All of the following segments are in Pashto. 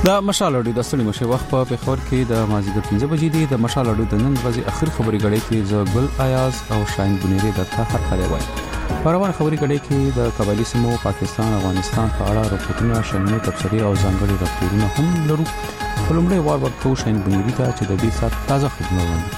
دا مشال اډو د ستړي مشه وخت په خبر کې د مازیګر 15 بجې دی د مشال اډو د نن ورځې اخر خبري غړې کې زګل ایاز او شاین بنيري د هر خبري وای پروان خبري غړې کې د قبایلی سیمو پاکستان افغانستان په اړه راپورټونه شامل تفسیری او ځانګړي راپورونه هم لرو ولومړی وار ورکو شاین بنيري ته چې د دې سات تازه خبرونه وړاندې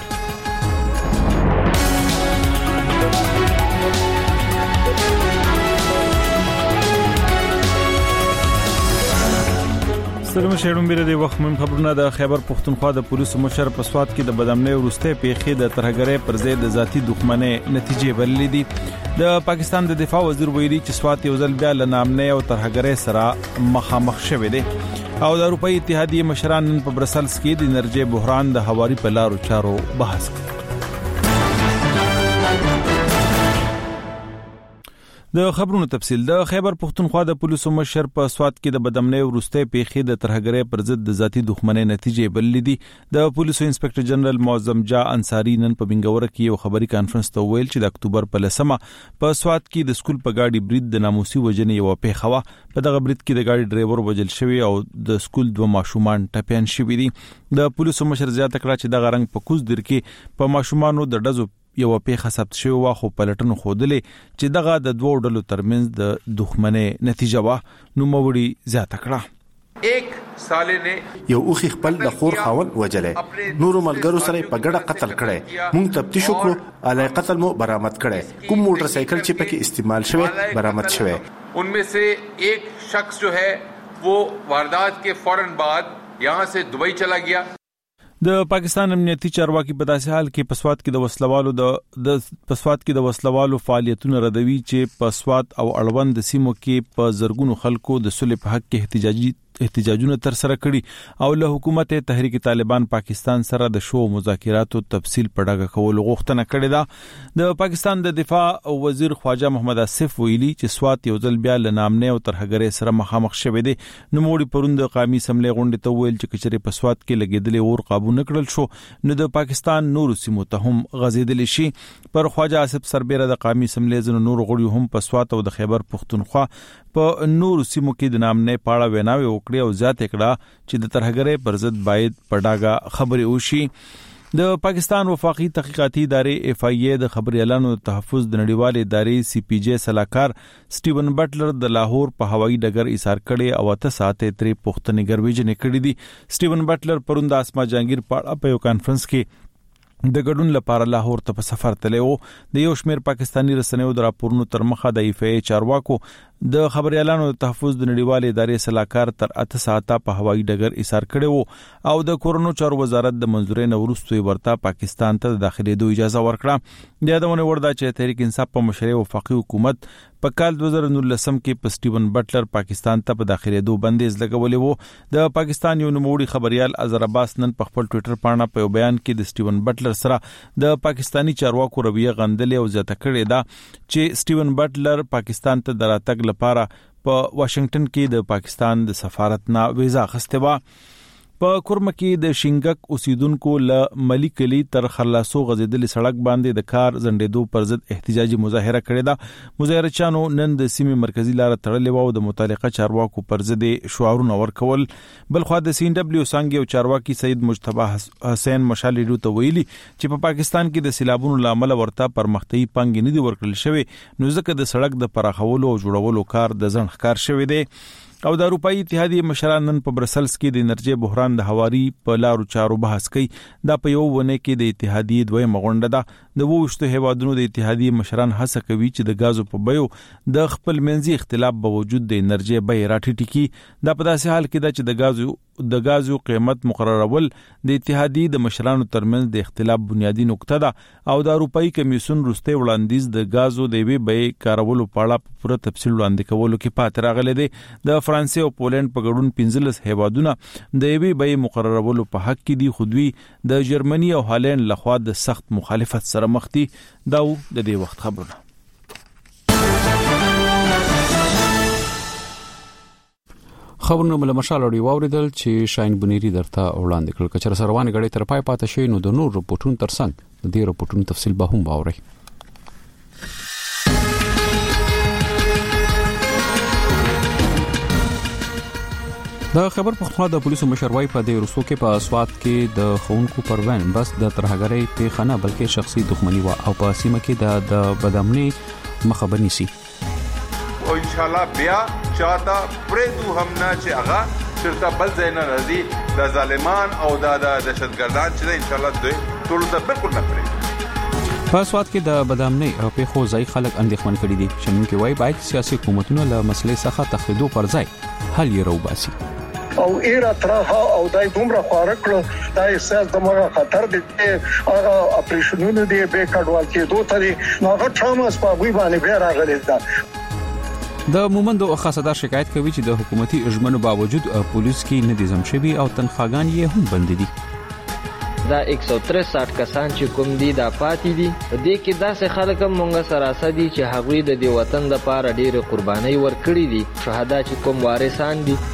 سلام شهرون بیره دی وخت مهم خبرونه د خیبر پختونخوا د پولیسو مشر په سواد کې د بدامنۍ ورسته پیښې د ترهګرۍ پر ضد د ذاتی دښمنۍ نتیجې بللې دي د پاکستان د دفاع وزیر ویلي چې سواد یو ځل بیا له نامنۍ او ترهګرۍ سره مخامخ شوه دي او د اروپאי اتحادیه مشران په برسلز کې د انرژي بحران د هواري په لارو چارو بحث کوي د خبرونو تفصیل د خیبر پختونخوا د پولیسو مشر په سواد کې د بدامنۍ ورسته پیښې د ترهګرۍ پر ضد د ذاتی دښمنۍ نتیجې بللې دي د پولیسو انسپکټر جنرال معظم جا انصاری نن په بنګور کې یو خبري کانفرنس ته ویل چې د اکتوبر په 10مه په سواد کې د سکول په گاډي برید د ناموسي وجنې یو پیښه وا په دغه برید کې د گاډي ډرایور وجل شوی او د سکول دوه ماشومان ټپيان شوی دي د پولیسو مشر زیاته کړه چې د غرنګ په کوز در کې په ماشومانو د ډزو یو پیښه ثبت شوی واخو پلټنو خوده چې دغه د دوه ډلو ترمنځ د دښمنۍ نتیجه وا نو موړي زیاته کړه ایک ساله نه یو اوخي خپل د خور خاون وجلې نورو ملګرو سره په ګډه قتل کړي مونږ تفتیش وکړو علي قتل مو برآمد کړي کوم موټر سایکل چې پکې استعمال شوی برآمد شوی उनमें से एक शख्स जो है वो वारदात के फौरन बाद यहां से दुबई चला गया د پاکستان امنیتي چارواکي په داسې حال کې پسواد کې د وسلوالو فعالیتونه ردوي چې پسواد او اړوند سیمو کې په زرګونو خلکو د صلح په حق کې احتجاجونه تر سره کړي او له حکومت تحریک طالبان پاکستان سره د شو مذاکراتو تفصیل پړاګه کول غوښتنه کړې ده د پاکستان د دفاع وزیر خواجه محمد اسف ویلي چې سواد یو ځل بیا له نامنۍ او ترهګرۍ سره مخامخ شوه دي نو موړي پروند قومي سملې غونډه ته ویل چې کچري په سواد کې لګیدلې اور قابو نکړل شو نو د پاکستان نور سیمو ته هم غزیدل شي پر خواجه اسف سربېره د قومي سملې زنو نور غړي هم په سواد او د خیبر پختونخوا په نور سیمو کې د نامنۍ پاړه ویناوي وکړي او ذات کړه چې د ترهګرۍ پر ضد باید پډاګه خبري وشي د پاکستان وفاقي تحقیقاتي ادارې اف ای ای د خبري اعلانو تحفظ د نړیوال ادارې سی پی جی سلاکار سټیون بټلر د لاهور په هوایي ډګر ایثار کړي او 8 ساعته ترې پښتني ګرویجن کړي دي سټیون بټلر پروند اسما جهانگیر په یو کانفرنس کې د ګډون لپاره لاهور ته په سفر تللی و د یو شمیر پاکستانی رسنیو د راپورونو تر مخه د اف ای چارواکو د خبري اعلانو تحفظ د نړیوال ادارې سلاکار تر 8 ساعته په هوایي ډګر ایثار کړي وو او د کورونو چارو وزارت د منځوري نورستوي ورته پاکستان ته داخلي دوه اجازه ورکړه د یادونه وردا چې تحریک انصاف په مشرۍ وفاقي حکومت په کال 2019 کې په سټیون بټلر پاکستان ته په داخلي دوه بندیز لګولې وو د پاکستان یو نوموړي خبريال اظهر عباس نن په خپل ټوئیټر باندې په بیان کې د سټیون بټلر سره د پاکستانی چارواکو رویه غندلې او زیاته کړې ده چې سټیون بټلر پاکستان ته دراتګ لپاره په واشنگټن کې د پاکستان د سفارت نه ویزا اخیسته و په کورم کې د شینګک اوسیدونکو له ملکلی تر خلاصو غزیدل سړک باندې د کار زندېدو پر ضد احتجاجي مظاهره کړې ده مظاهرچانو نن د سیمې مرکزی لار تړلې و او د متعلقه چارواکو پر ضد شعارونه ورکول بل خو د سین دبليو څنګه او چارواکي سید مجتبی حسین مشالي ته ویلي چې په پاکستان کې د سیلابونو لامل ورته پرمختي پنګ نه دی ورکړل شوی نو ځکه د سړک د پراخولو او جوړولو کار د ځن ښکار شوی دی او د اروپאי اتحادیه مشران نن په برسلز کې د انرژي بحران د هواري په لارو چارو بحث کوي دا په یو ونه کې د اتحادیه دوی مغونډه ده د وښتو هیوادونو د اتحادیه مشران هڅه کوي چې د غازو په بیو د خپل منځي اختلاف باوجود د انرژي بیه راټیټي کی دا په داسې حال کې ده چې د غازو قیمت مقررول د اتحادیه د مشرانو ترمنځ د اختلاف بنیادی نقطه ده او د اروپאי کمیسیون روسته وړاندیز د غازو د وی بیه کارولو په اړه پوره تفصیل وړاندې کولو کې پاتې راغلي دي د فرانسې او پولند په ګډون 15 هیوادونه د وی بیه مقررولو په حق کې دي خودوی د جرمني او هالند لخوا د سخت مخالفت سره مخ دي دا د دې وخت خبرونه خبرونه مل مشال اوري واوریدل چې شاین بنيري درته وړاندې کړل کچر سروان غړي تر پای پاتې شي نو د نور رپورټونو ترڅنګ د دې رپورټونو تفصیل به هم باوري د خبر پختونخوا د پولیسو مشروي په د روسو کې په اسوات کې د خونکو پروین بس د ترهګرۍ په خانه بلکې شخصي دښمنی وا او په سیمه کې د بدامنۍ مخبرني سي او ان شاء الله بیا چاته پرېدو هم نه چې هغه چرته بل ځای نه راځي د ظالمان او د دهشتګردان چې ان شاء الله دوی ټول ته بالکل نه پرېږدي. په اسوات کې د بدامنۍ او په خو ځای خلک اندېښمن کړي دي چې نن کې وایي باید سیاسي حکومتونه له مسلې څخه تخریدو پر ځای حل یې راوباسي او ایرا ترها او دای دومره خارکړه دای احساس دماغه خطر دي هغه اپریشنونه دي به کډوال کې دوه تري هغه ټراماس په وی باندې بیا راغلي ده. د مومندو خاصدار شکایت کوي چې د حکومتي اجمنو باوجود پولیس کې نظام شوی او تنخواګان یې هم بند دي. دا 163 کسان چې کوم دي دا پاتې دي د کې داسې خلک مونږه سراسه دي چې هغوی د دې وطن د پاره ډېر قرباني ورکړي دي شهدا چې کوم وارثان دي.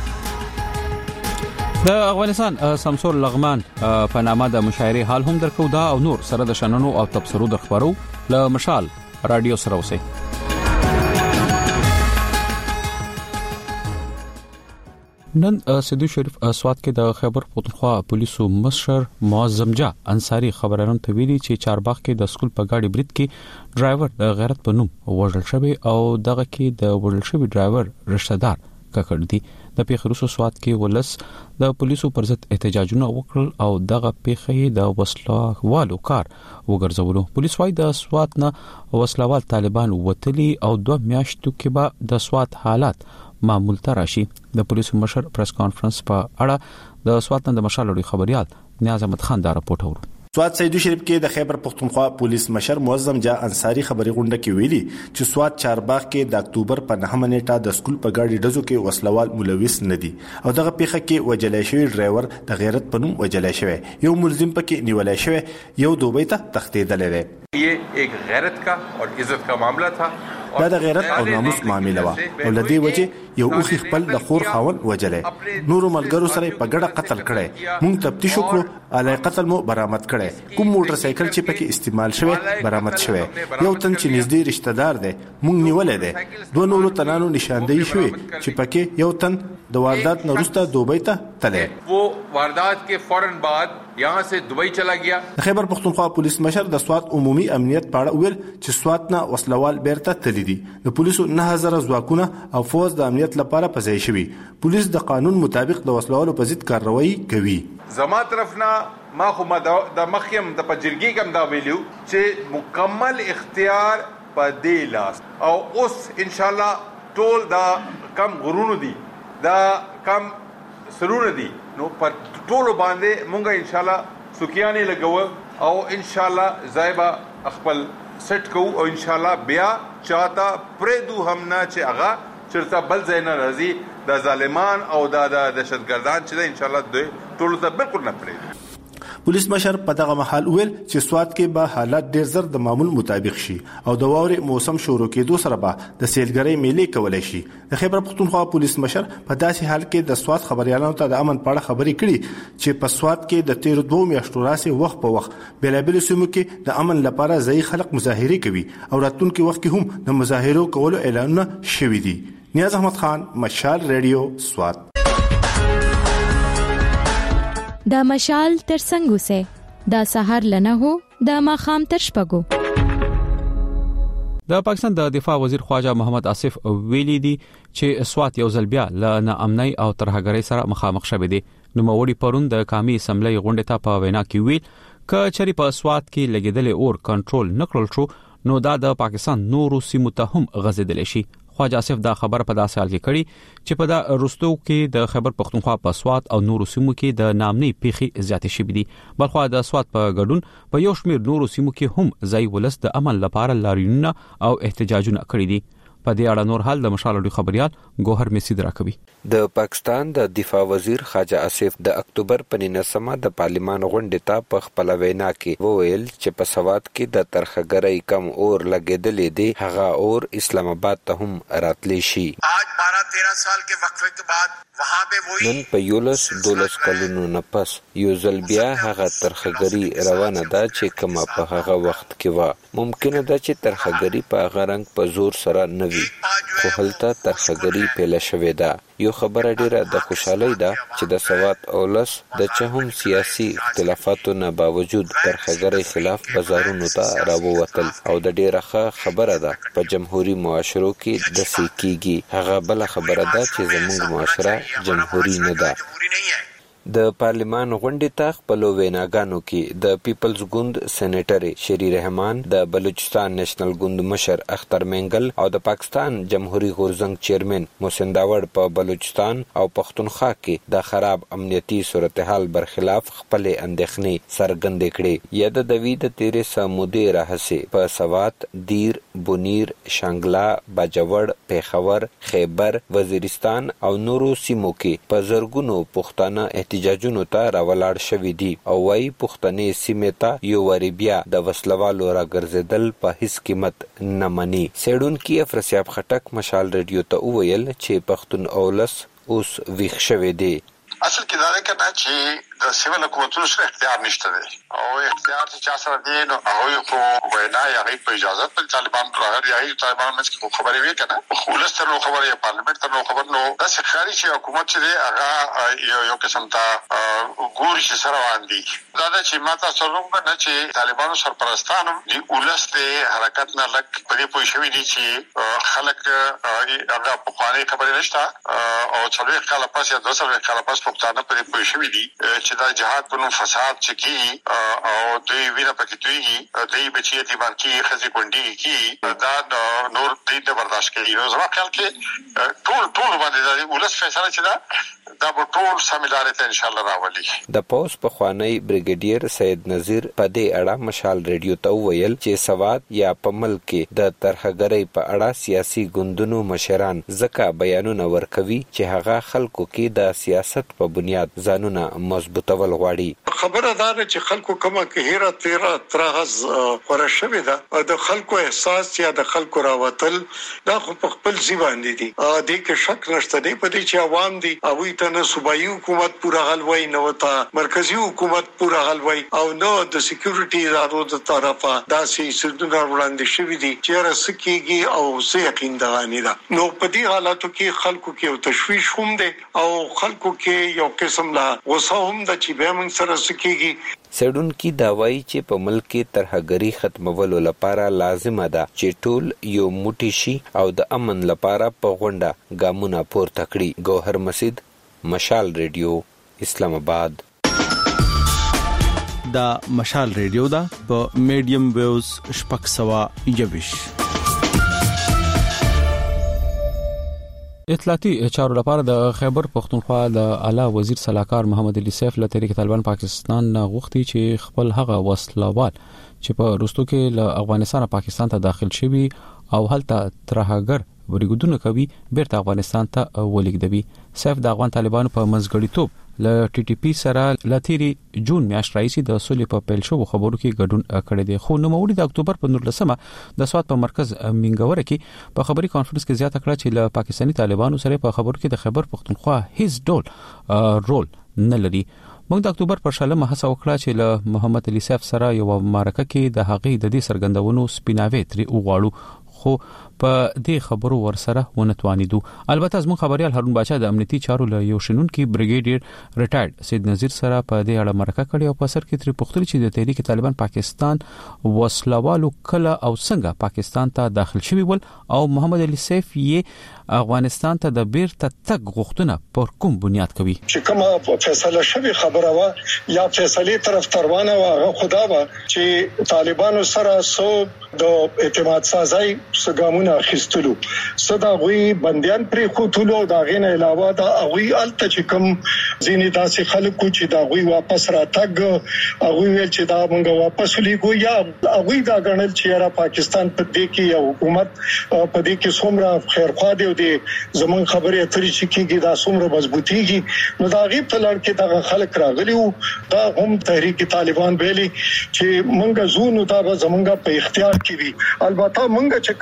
د افغانستان سمسور لغمان په نامه د مشاعرې حال هم درکو دا او نور سره د شننو او تبصرو درخبرو له مشال رادیو سره اوسئ. نن سیدو شریف اسوات کې د خیبر پختونخوا پولیسو مشر معظم جا انصاری خبرانو ته ویلي چې چارباغ کې د سکول په گاډي برید کې ډرایور د غیرت په نوم وژل شوی او دغه کې د وژل شوی ډرایور رشتہ دار ککړ دي. د پیښروسو سوات کې ولس د پولیسو پر ضد احتجاجونه وکړل او دغه پیښې د وسلوالو کار وګرځولو. پولیس وايي د سوات نه وسلوال طالبان وتلي او 2 میاشتو کې به د سوات حالات معمول ته راشي. د پولیسو مشر پریس کانفرنس په اړه د سوات نه د مشالړي خبريال نیاز احمد خان دا راپورټ ورو. سوات سیدو شریف کې د خیبر پختونخوا پولیس مشر معظم جا انصاری خبري غونډه کې ویلي چې سوات چارباغ کې د اکتوبر په 9 نیټه د سکول په گاډي ډزو کې وسلوال ملوث ندي او دغه پیښه کې وجلای شوی ډرایور د غیرت په نوم وجلای شوی یو ملزم پکې نیولای شوی یو دوبۍ ته تښتیدل لري. یہ ایک غیرت کا اور عزت کا معاملہ تھا. دا د غیرت او ناموس معاملې وا او لدی وجه یو اوخي خپل د خور خاون وجلې نورو ملګرو سره په ګډه قتل کړي. مونږ تفتیش وکړو علي قتل مو برآمد کړي. کوم موټر سایکل چې پکې استعمال شوی برآمد شوی یو تن چې نږدې رشتہ دار دی مونږ نیولې دي. دوه نورو تنانو نشاندهي شوی چې پکې یو تن د واردات نه وروسته دوبۍ ته تللی. وہ واردات کے فوراً بعد یہاں سے دبئی چلا گیا. خیبر پختونخوا پولیس مشر د سوات عمومي امنیت پاړه ویل چې سوات نه وسلوال بیرته تللی دي. د پولیسو 9000 ځواکونه او فوج د امنیت لپاره پځای شوی. پولیس د قانون مطابق د وسلوالو په ضد کاروایی کوي. زما طرفنا ما خو د مخیم د پجرګي کم دا ویلو چې مکمل اختیار په دې لاس او اوس ان شاء الله ټول دا کم غرونو دي دا کم سرونه دي نو پر ټولو باندې مونږه ان شاء الله سکیانه لګو او ان شاء الله زایبا خپل سټ کو او ان شاء الله بیا چاته پرېدو هم نه چې هغه چرته بل ځای نه راځي د ظالمان او د دهشتګردان چې ان شاء الله دوی ټول ته بالکل نه پرېږدي. پولیس مشر په دغه محل ویل چې سوات کې به حالات ډیر زر د معمول مطابق شي او د واورې موسم شروع کېدو سره به د سیلګرۍ میلې کولای شي. د خیبر پختونخوا پولیس مشر په داسې حال کې د سوات خبريالانو ته د امن پاړه خبري کړي چې په سوات کې د 2 میاشتو راسي وخت په وخت بلابل سیمو کې د امن لپاره ځای خلک مظاهره کوي او راتلونکي وخت کې هم د مظاهرو کولو اعلانونه شوي دي. نیاز احمد خان مشال رادیو سوات. دا مشال تر څنګه سه دا سحر لنه هو دا ماخام تر شپګو. د پاکستان د دفاع وزیر خواجه محمد آصف ویلي دي چې سوات یو ځل بیا له ناامنۍ او ترهګرۍ سره مخامخ شوه دي. نو موړي پرون د قومي اسمبلی غونډه ته په وینا کې ویل ک چری په سوات کې لګیدل اور کنټرول نکړل شو نو دا د پاکستان نورو سیمو ته هم غځیدل شي. خواجه آصف دا خبر په داسې حال کې کړي چې په دا رستو کې د خیبر پختونخوا په سوات او نورو سیمو کې د نامنۍ پیښې زیاتې شوې دي. بلخو د سوات په ګډون په یو شمېر نورو سیمو کې هم ځای ولس د امن لپاره لاریونونه او احتجاجونه کړي دي. په دې اړه نور حال د مشالړي خبريال ګوهر میسید راکوي. د پاکستان د دفاع وزیر خواجه آصف د اکتوبر په 19مه د پارلیمان غونډې ته په خپل وینا کې وویل چې په سوات کې د ترخګرۍ کم اور لګیدلې دي هغه اور اسلام آباد ته هم راتلی شي. آج 12-13 سال के वक्फे के बाद वहां पे वही نن په 12 کلونو نه پس یو ځل بیا هغه ترخګرۍ روانه ده چې کومه په هغه وخت کې و. ممکنه ده چې ترخګری په غرنګ په زور سره نوي خو هلته ترخګری پیله شوې ده. یو خبره ډیره د خوشحالي ده چې د سوات اولس د چهم سیاسي اختلافاتو نه باوجود ترخګری خلاف بازارونو ته راووتل او د ډیره ښه خبره ده په جمهوریت معاشرو کې د سیکيږي. هغه بل خبره ده چې زموږ معاشره جمهوری نه ده. د پارلیمان غونډې ته خپل ویناګانو کې د پیپلز ګوند سېنیټر شری رحمان، د بلوچستان نېشنل ګوند مشر اختر منګل او د پاکستان جمهوریت غورزنګ چیرمن محسن داوړ په بلوچستان او پښتونخوا کې د خراب امنیتي صورتحال برخلاف خپل اندېښنې څرګندې کړې. یا د دوی د تیرې سمودې راهسې په سوات، دیر، بونیر، شانګلا، باجوړ، پیښور، خیبر، وزیرستان او نورو سیمو کې په زرګونو پښتانه احتجاجونو ته راولاړ شوي دي او وايي پښتنې سیمې ته یو وری بیا د وسلوالو راګرځېدل په هیڅ قیمت نه مني. څېړونکي افرسیاب خټک مشال ریډیو ته وویل چې پښتون اولس اوس ویښ شوی دی. اصل کې دا کنه چې د سیول حکومتونو سره اختیار نشته دی او اختیار چې چا سره دی نو هغه خو وینا یا په اجازه په طالبان راغلي یا طالبان مڅ خبرې وی کنه خو لستر نو خبرې یا پارلیمنت ته نو خبر نو د سخاري چې حکومت چې دی هغه یو قسم ته ګور چې سره واندي دا چې ماته څلورم نه چې طالبانو سرپرستانو دی ولسته حرکت نه لک په دې پوه شوی دي چې خلک هغه په خاري خبرې نشته او څلور کاله پس یا 2 کاله پس پښتانه په دې پوه شوی دي چې دا جهاد په نوم فساد چکی او دوی وینا پکې دوی دوی بچی دي باندې خزي کونډي کی دا نور دې برداشت کوي. نو زما خیال کې ټول باندې دا ولس فیصله چې دا به ټول سملارې ته ان شاء الله راولي. د پوس په خوانی بریګیډیر سید نذیر په دې اړه مشال ریډیو ته ویل چې سواد یا په ملک کې د ترخګری په اړه سیاسي ګوندونو مشران ځکه بیانونه ورکوي چې هغه خلکو کې د سیاست په بنیاد ځانونه مضبوطول غواړي. خبره ده چې خلکو کومه کې هیره تیرا ترغز ورشوي ده د خلکو احساس یا د خلکو راوتل دا خو په خپل ځای باندې دي. د کې شک نشته دی په دې چې عوام دي او ته نه صوبایي حکومت پورا حلوي نه وتا مرکزی حکومت پورا حلوي او نو د سکیورټي ادارو د طرفه داسې سودونه وړاندې شوی دي چې رسکیږي او څه یقین دغانی ده. نو په دې حالاتو کې خلکو کې یو تشویش هم دی او خلکو کې یو قسم لا غوسه هم د چې به موږ سره سکیږي. سړونکو دا وایي چې په ملک کې ترهګری ختمولو لپاره لازمه ده چې ټول یو موټی شي او د امن لپاره په غونډه ګامونه پورته کړي. ګوهر مسید، مشال ریډیو، اسلام آباد. دا مشال ریډیو دا په میډیم ویوز شپږ سوا یوش. اطلاعاتي چارو لپاره د خیبر پښتونخوا د اعلی وزیر صلاحکار محمد علي سیف له تحریک طالبان پاکستان غوښتي چې خپل هغه وسلوال چې په روستو کې له افغانستان پاکستان ته داخل شوي او هلته ترهګر ورګودونه کوي بیرته افغانستان ته ولېږدوي. سیف د افغان طالبانو په منځګړیتوب له ټي ټي پی سره لاتيري جون میاشت راځي د سولې په پیل شو خبرو کې ګډون کړی دی. خو نو موري د اکتوبر په 19مه د سواد په مرکز منګوره کې په خبري کانفرنس کې زیاته کړه چې له پاکستاني طالبانو سره په خبرو کې د خیبر پښتونخوا هیڅ ډول رول نه لري. موږ د اکتوبر پر شلمه هڅه وکړه چې له محمد علي سیف سره یو معرکه کې د هغې د دې سرګندونو سپیناوي تری وغواړو خو په دې خبرو ورسره ونتوانیدو. البته زموږ خبريال هارون باچا د امنیتي چارو له یو شنونکو بریګیډیر ریټایرډ سید نذیر سره په دې اړه مرکه کړې او په سر کې تری پوښتنه چې د تحریک طالبان پاکستان وسلوالو کله او څنګه پاکستان ته داخل شوی ول او محمد علي سیف یې افغانستان ته د بیرته تګ غوښتنه پر کوم بنیاد کوي. چې کومه فیصله شوی خبره وا یا فیصله طرف تروانه وا خدا وا چې طالبانو سره سو د اعتماد سازي سګامونه اخیستلو صدا غوي بنديان پر خوتلو دا غینه علاوه دا غوي الته چې کوم ځینې داسې خلکو چې دا غوي واپس راتګ غوي ویل چې دا مونږه واپس لګو یا غوي دا غنل چې را پاکستان په دې کې یو حکومت په دې کې څومره خیرخوا دی او دې زمون خبرې اترې چې کېږي دا څومره مضبوطيږي نو دا غي په لړ کې دا خلک راغلیو دا هم تحریک طالبان ویلي چې مونږه زونو دا زمونږه په اختیار کې وي. البته مونږه چې کوم کار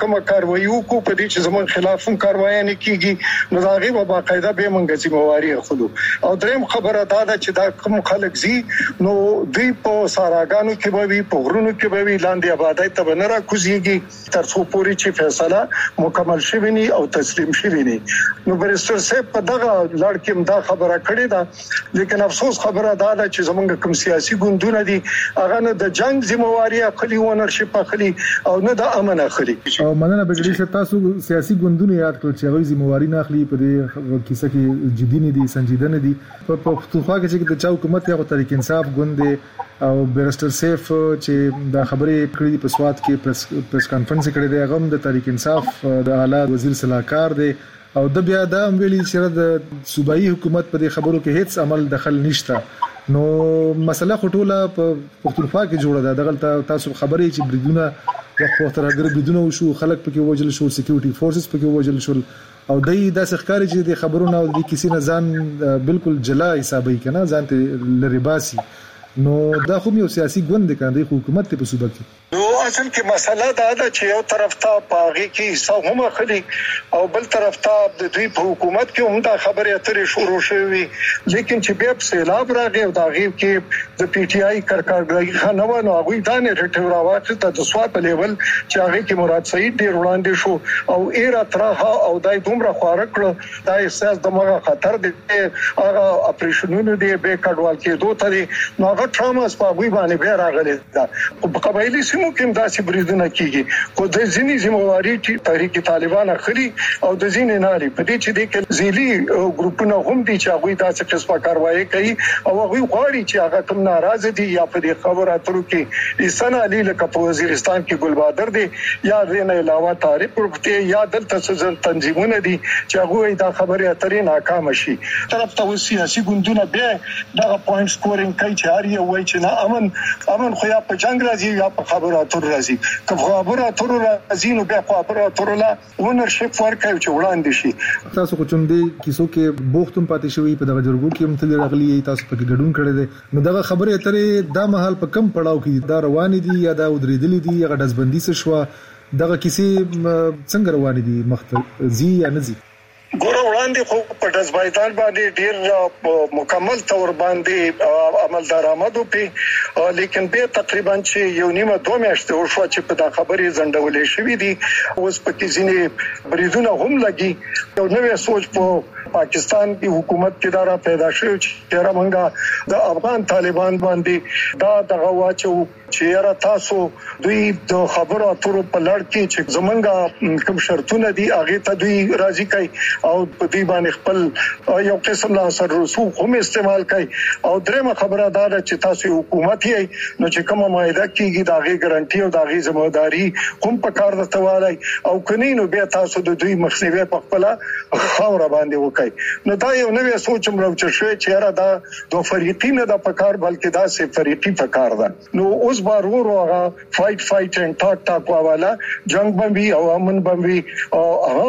کاروایی وکړو په دې چې زمون خلاف هم کاروایی نه کیږي نو دا غي په باقاعده به موږ ذمہواری اخلو او دریم خبره دا ده چې دا کوم خلک زی نو دوی په ساراګانو کې به وي په غرونو کې به وي لاندې آبادای ته نه راکوزيږي تر څو پورې چې فیصله مکمل شي ني او تسلیم شي ني نو برستر صاحب په دغه لړ کې دا خبره کړې ده لیکن افسوس خبره دا ده چې زمونږ کوم سیاسي ګوندونه دي هغه نه د جنگ ذمہواری اخلي ونرشپ اخلي او نه د امن اخلي او مننه بجلی چې تاسو سیاسي ګوندونه یاد کړل چې هغه ذمہواری نه اخلي په دې کیسه کې جدي نه دي سنجیده نه دي په پښتونخوا کې چې د چا حکومت یا تحریک انصاف ګوند او بیرستر سیف چې دا خبرې کړې په سواد کې پریس کانفرنس کړې دی هغه د تحریک انصاف د اعلی وزیر صلاحکار دی او د بیا د ویلي چې د صوبایي حکومت په دې خبرو کې هیڅ عمل دخل نشته نو مسله خټوله په پښتونخوا کې جوړه ده دغه تاسو خبرې چې بریدونه وخت راګر بریدونه وشو خلک پکې وژل شو سکیورټي فورسز پکې وژل شو او دای د ښکاری چې د خبرونو او د کیسې نه ځان بالکل جلا حسابي کنه ځان ته لری باسي نو دا خو یو سیاسي ګوند دی کنه حکومت ته په صوبه کې نو اصل کې مسله دا ده چې یو طرف ته پاغي کې حصہ هم اخلي او بل طرف ته د دوی په حکومت کې هم دا خبره اترې شروع شوې لیکن چې بیا په سیلاب راغی او دا غیب کې د پی ټی آی کارکړګي خنوه نو هغه دا نه رټو راوځي د سواد په لیول چې هغه کې مراد سعید ډیر وړاندې شو او ایرا ترها او دای دومره خواره کړو دا احساس دماغه خطر دی هغه اپریشنونه دی به کډوال کې دوه ترې نو هغه ټراماس په وی باندې بیا راغلی دا په قبایلی سیمو کې داسې بریدونه کیږي خو د ځینی ذمہواری چې تحریک طالبان اخلي او د ځینې ناري په دې چې د ځيلي ګروپونو هم دي چې هغه داسې قسمه کاروایی کوي او هغه غواړي چې هغه کوم ناراض دي یا په دې خبره اترو کې ایسن علي لکه په وزیرستان کې ګلبادر دي یا دینه علاوه طارق ورته یا دلته څه تنظیمونه دي چې هغه دا خبره اترې ناکام شي طرف ته سیاسي ګوندونه به دا پوینټ سکورینګ کوي چې هر یو وایي چې نه امن خو یا په جنگ راځي یا په خبره اتر راځي که خبره اتر راځي نو بیا خبره اتر لا ونرشپ ورکوي چې وړاندې شي تاسو خو چوندې کیسو کې بوختم پاتې شوی په دغه جرګو کې هم تل راغلي تاسو په کې ګډون کړی دی نو دغه خبره اترې دا مهال په کم پړاو کې دا روان دي یا دا ودرېدلې دي یا دزبندي څه شو دغه کیسې څنګه روان دي مخته زی یا نزي ګوره وړاندې خو په دزبایدان باندې ډیر مکمل تور باندې عمل درآمد وکړي لیکن به تقریبا چې یو نیمه 2 میاشتې ورشو چې په دا خبرې زندولې شوې دي اوس په کې ځینې بریدونه هم لګي یو نوې سوچ په پاکستان کی حکومت کې دارا پیدا شوه چې رامنګا د افغان طالبان باندې دا دغه واچو چې را تاسو دوی د خبرو اترو په لړ کې چې زمونږه کوم شرطونه دي هغه ته دوی راضي کوي او په دې باندې خپل یو قسم له اثر رسوخ هم استعمال کوي او درېمه خبره دا ده چې تاسو حکومت یې نو چې کومه مایده کیږي دا غي ګارانټي او دا غي ځمواداري هم په کار درته والي او کني نو بیا تاسو د دوی مخنیوي په خپل خاور باندې وکړي نو دا یو نوې سوچ مروچ شوی چې را دا دوه فریقي نه د پکار بلکې دا سه فریقي پکار ده نو اوس بارور هغه فایټ اینڈ ټاک والا جنگ باندې او امن باندې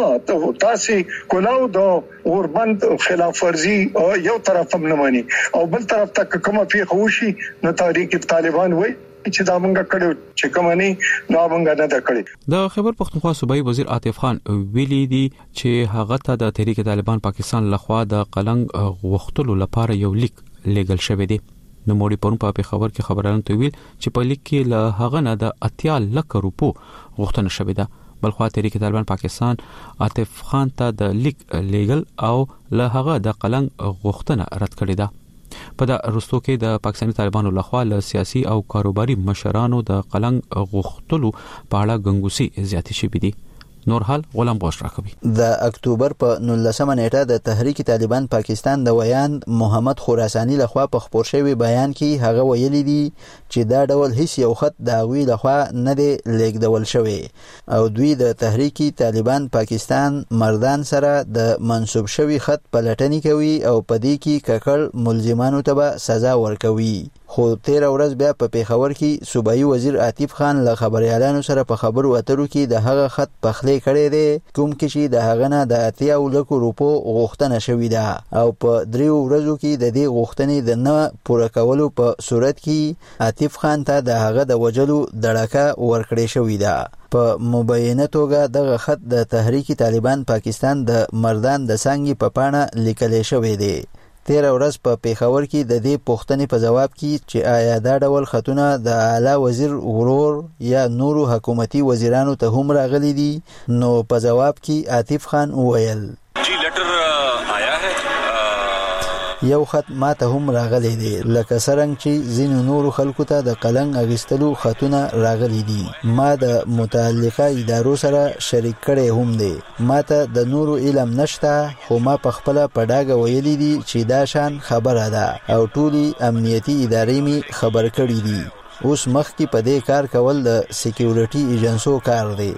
او تاسو کلاو د اوربند خلاف ورزي یو طرف هم نه مانی او بل طرف ته کومه پیښه وشي نو تحریک طالبان وای چې دا مونږ کړو چې کوم نه نو مونږ نه کړی د خبر پښتونخوا صوبایي وزیر عاطف خان ویلي دي چې هغه ته د تحریک طالبان پاکستان لخوا د قلنګ غوښتلو لپاره یو لیک لیګل شوی دی نو موري پرون په خبر کې خبرانه تویل چې په لیک کې له هغه نه د 80 لک روپو غوښتنه شوی ده بلخوا تحریک طالبان پاکستان عاطف خان ته د لیک لیګل او له هغه د قلنګ غوښتنه رد کړې ده په دا رستو کې د پاکستاني طالبانو لخوا له سیاسي او کاروباري مشرانو د قلنګ غوښتلو په اړه غنګوسي زیاتې شوې دي نور حال غلام غوښ راکوي د اکتوبر په 19 نیټه د تحریک طالبان پاکستان د ویاند محمد خراساني لخوا په خبر شوی بیان کې هغه ویلي دي چې دا ډول هیڅ یو خط د غوی لخوا نه دی لیکدول شوی او دوی د تحریک طالبان پاکستان مردان سره د منسوب شوی خط پلټنی کوي او په دې کې ککړ ملزمانو ته سزا ورکوي خو 13 ورځ بیا په پیښور کې صوبایي وزیر عاطف خان له خبريالانو سره په خبرو اترو کې د هغه خط پخلې کړی دی کوم کې چې د هغه نه د 80 لکو روپو غوښتنه شوې ده او په 3 ورځو کې د دې غوښتنې د نه پوره کولو په صورت کې عاطف خان ته د هغه د وجلو دړکه ورکړې شوې ده په مبینه توګه دغه خط د تحریک طالبان پاکستان د مردان د څنګه په پاڼه لیکل شوی دی 13 ورځ په پیښور کې د دې پوښتنې په جواب کې چې آیا دا ډول خطونه د اعلی وزیر ورور یا نورو حکومتي وزیرانو ته هم راغلي دي نو په جواب کې عاطف خان وویل جی لیټر آیا ہے یو خط ما ته هم راغلی دی لکه څنګه چې ځینو نورو خلکو ته د قلم اغستلو خطونه راغلي دي ما د متعلقه ادارو سره شریک کړي هم دي ما ته د نورو علم نشته خو ما په خپل پډاګه ویلي دي چې دا شان خبره ده او ټولي امنیتي ادارې می خبر کړي دي اوس مخکې په دې کار کول د سکیورټي ایجنسو کار دی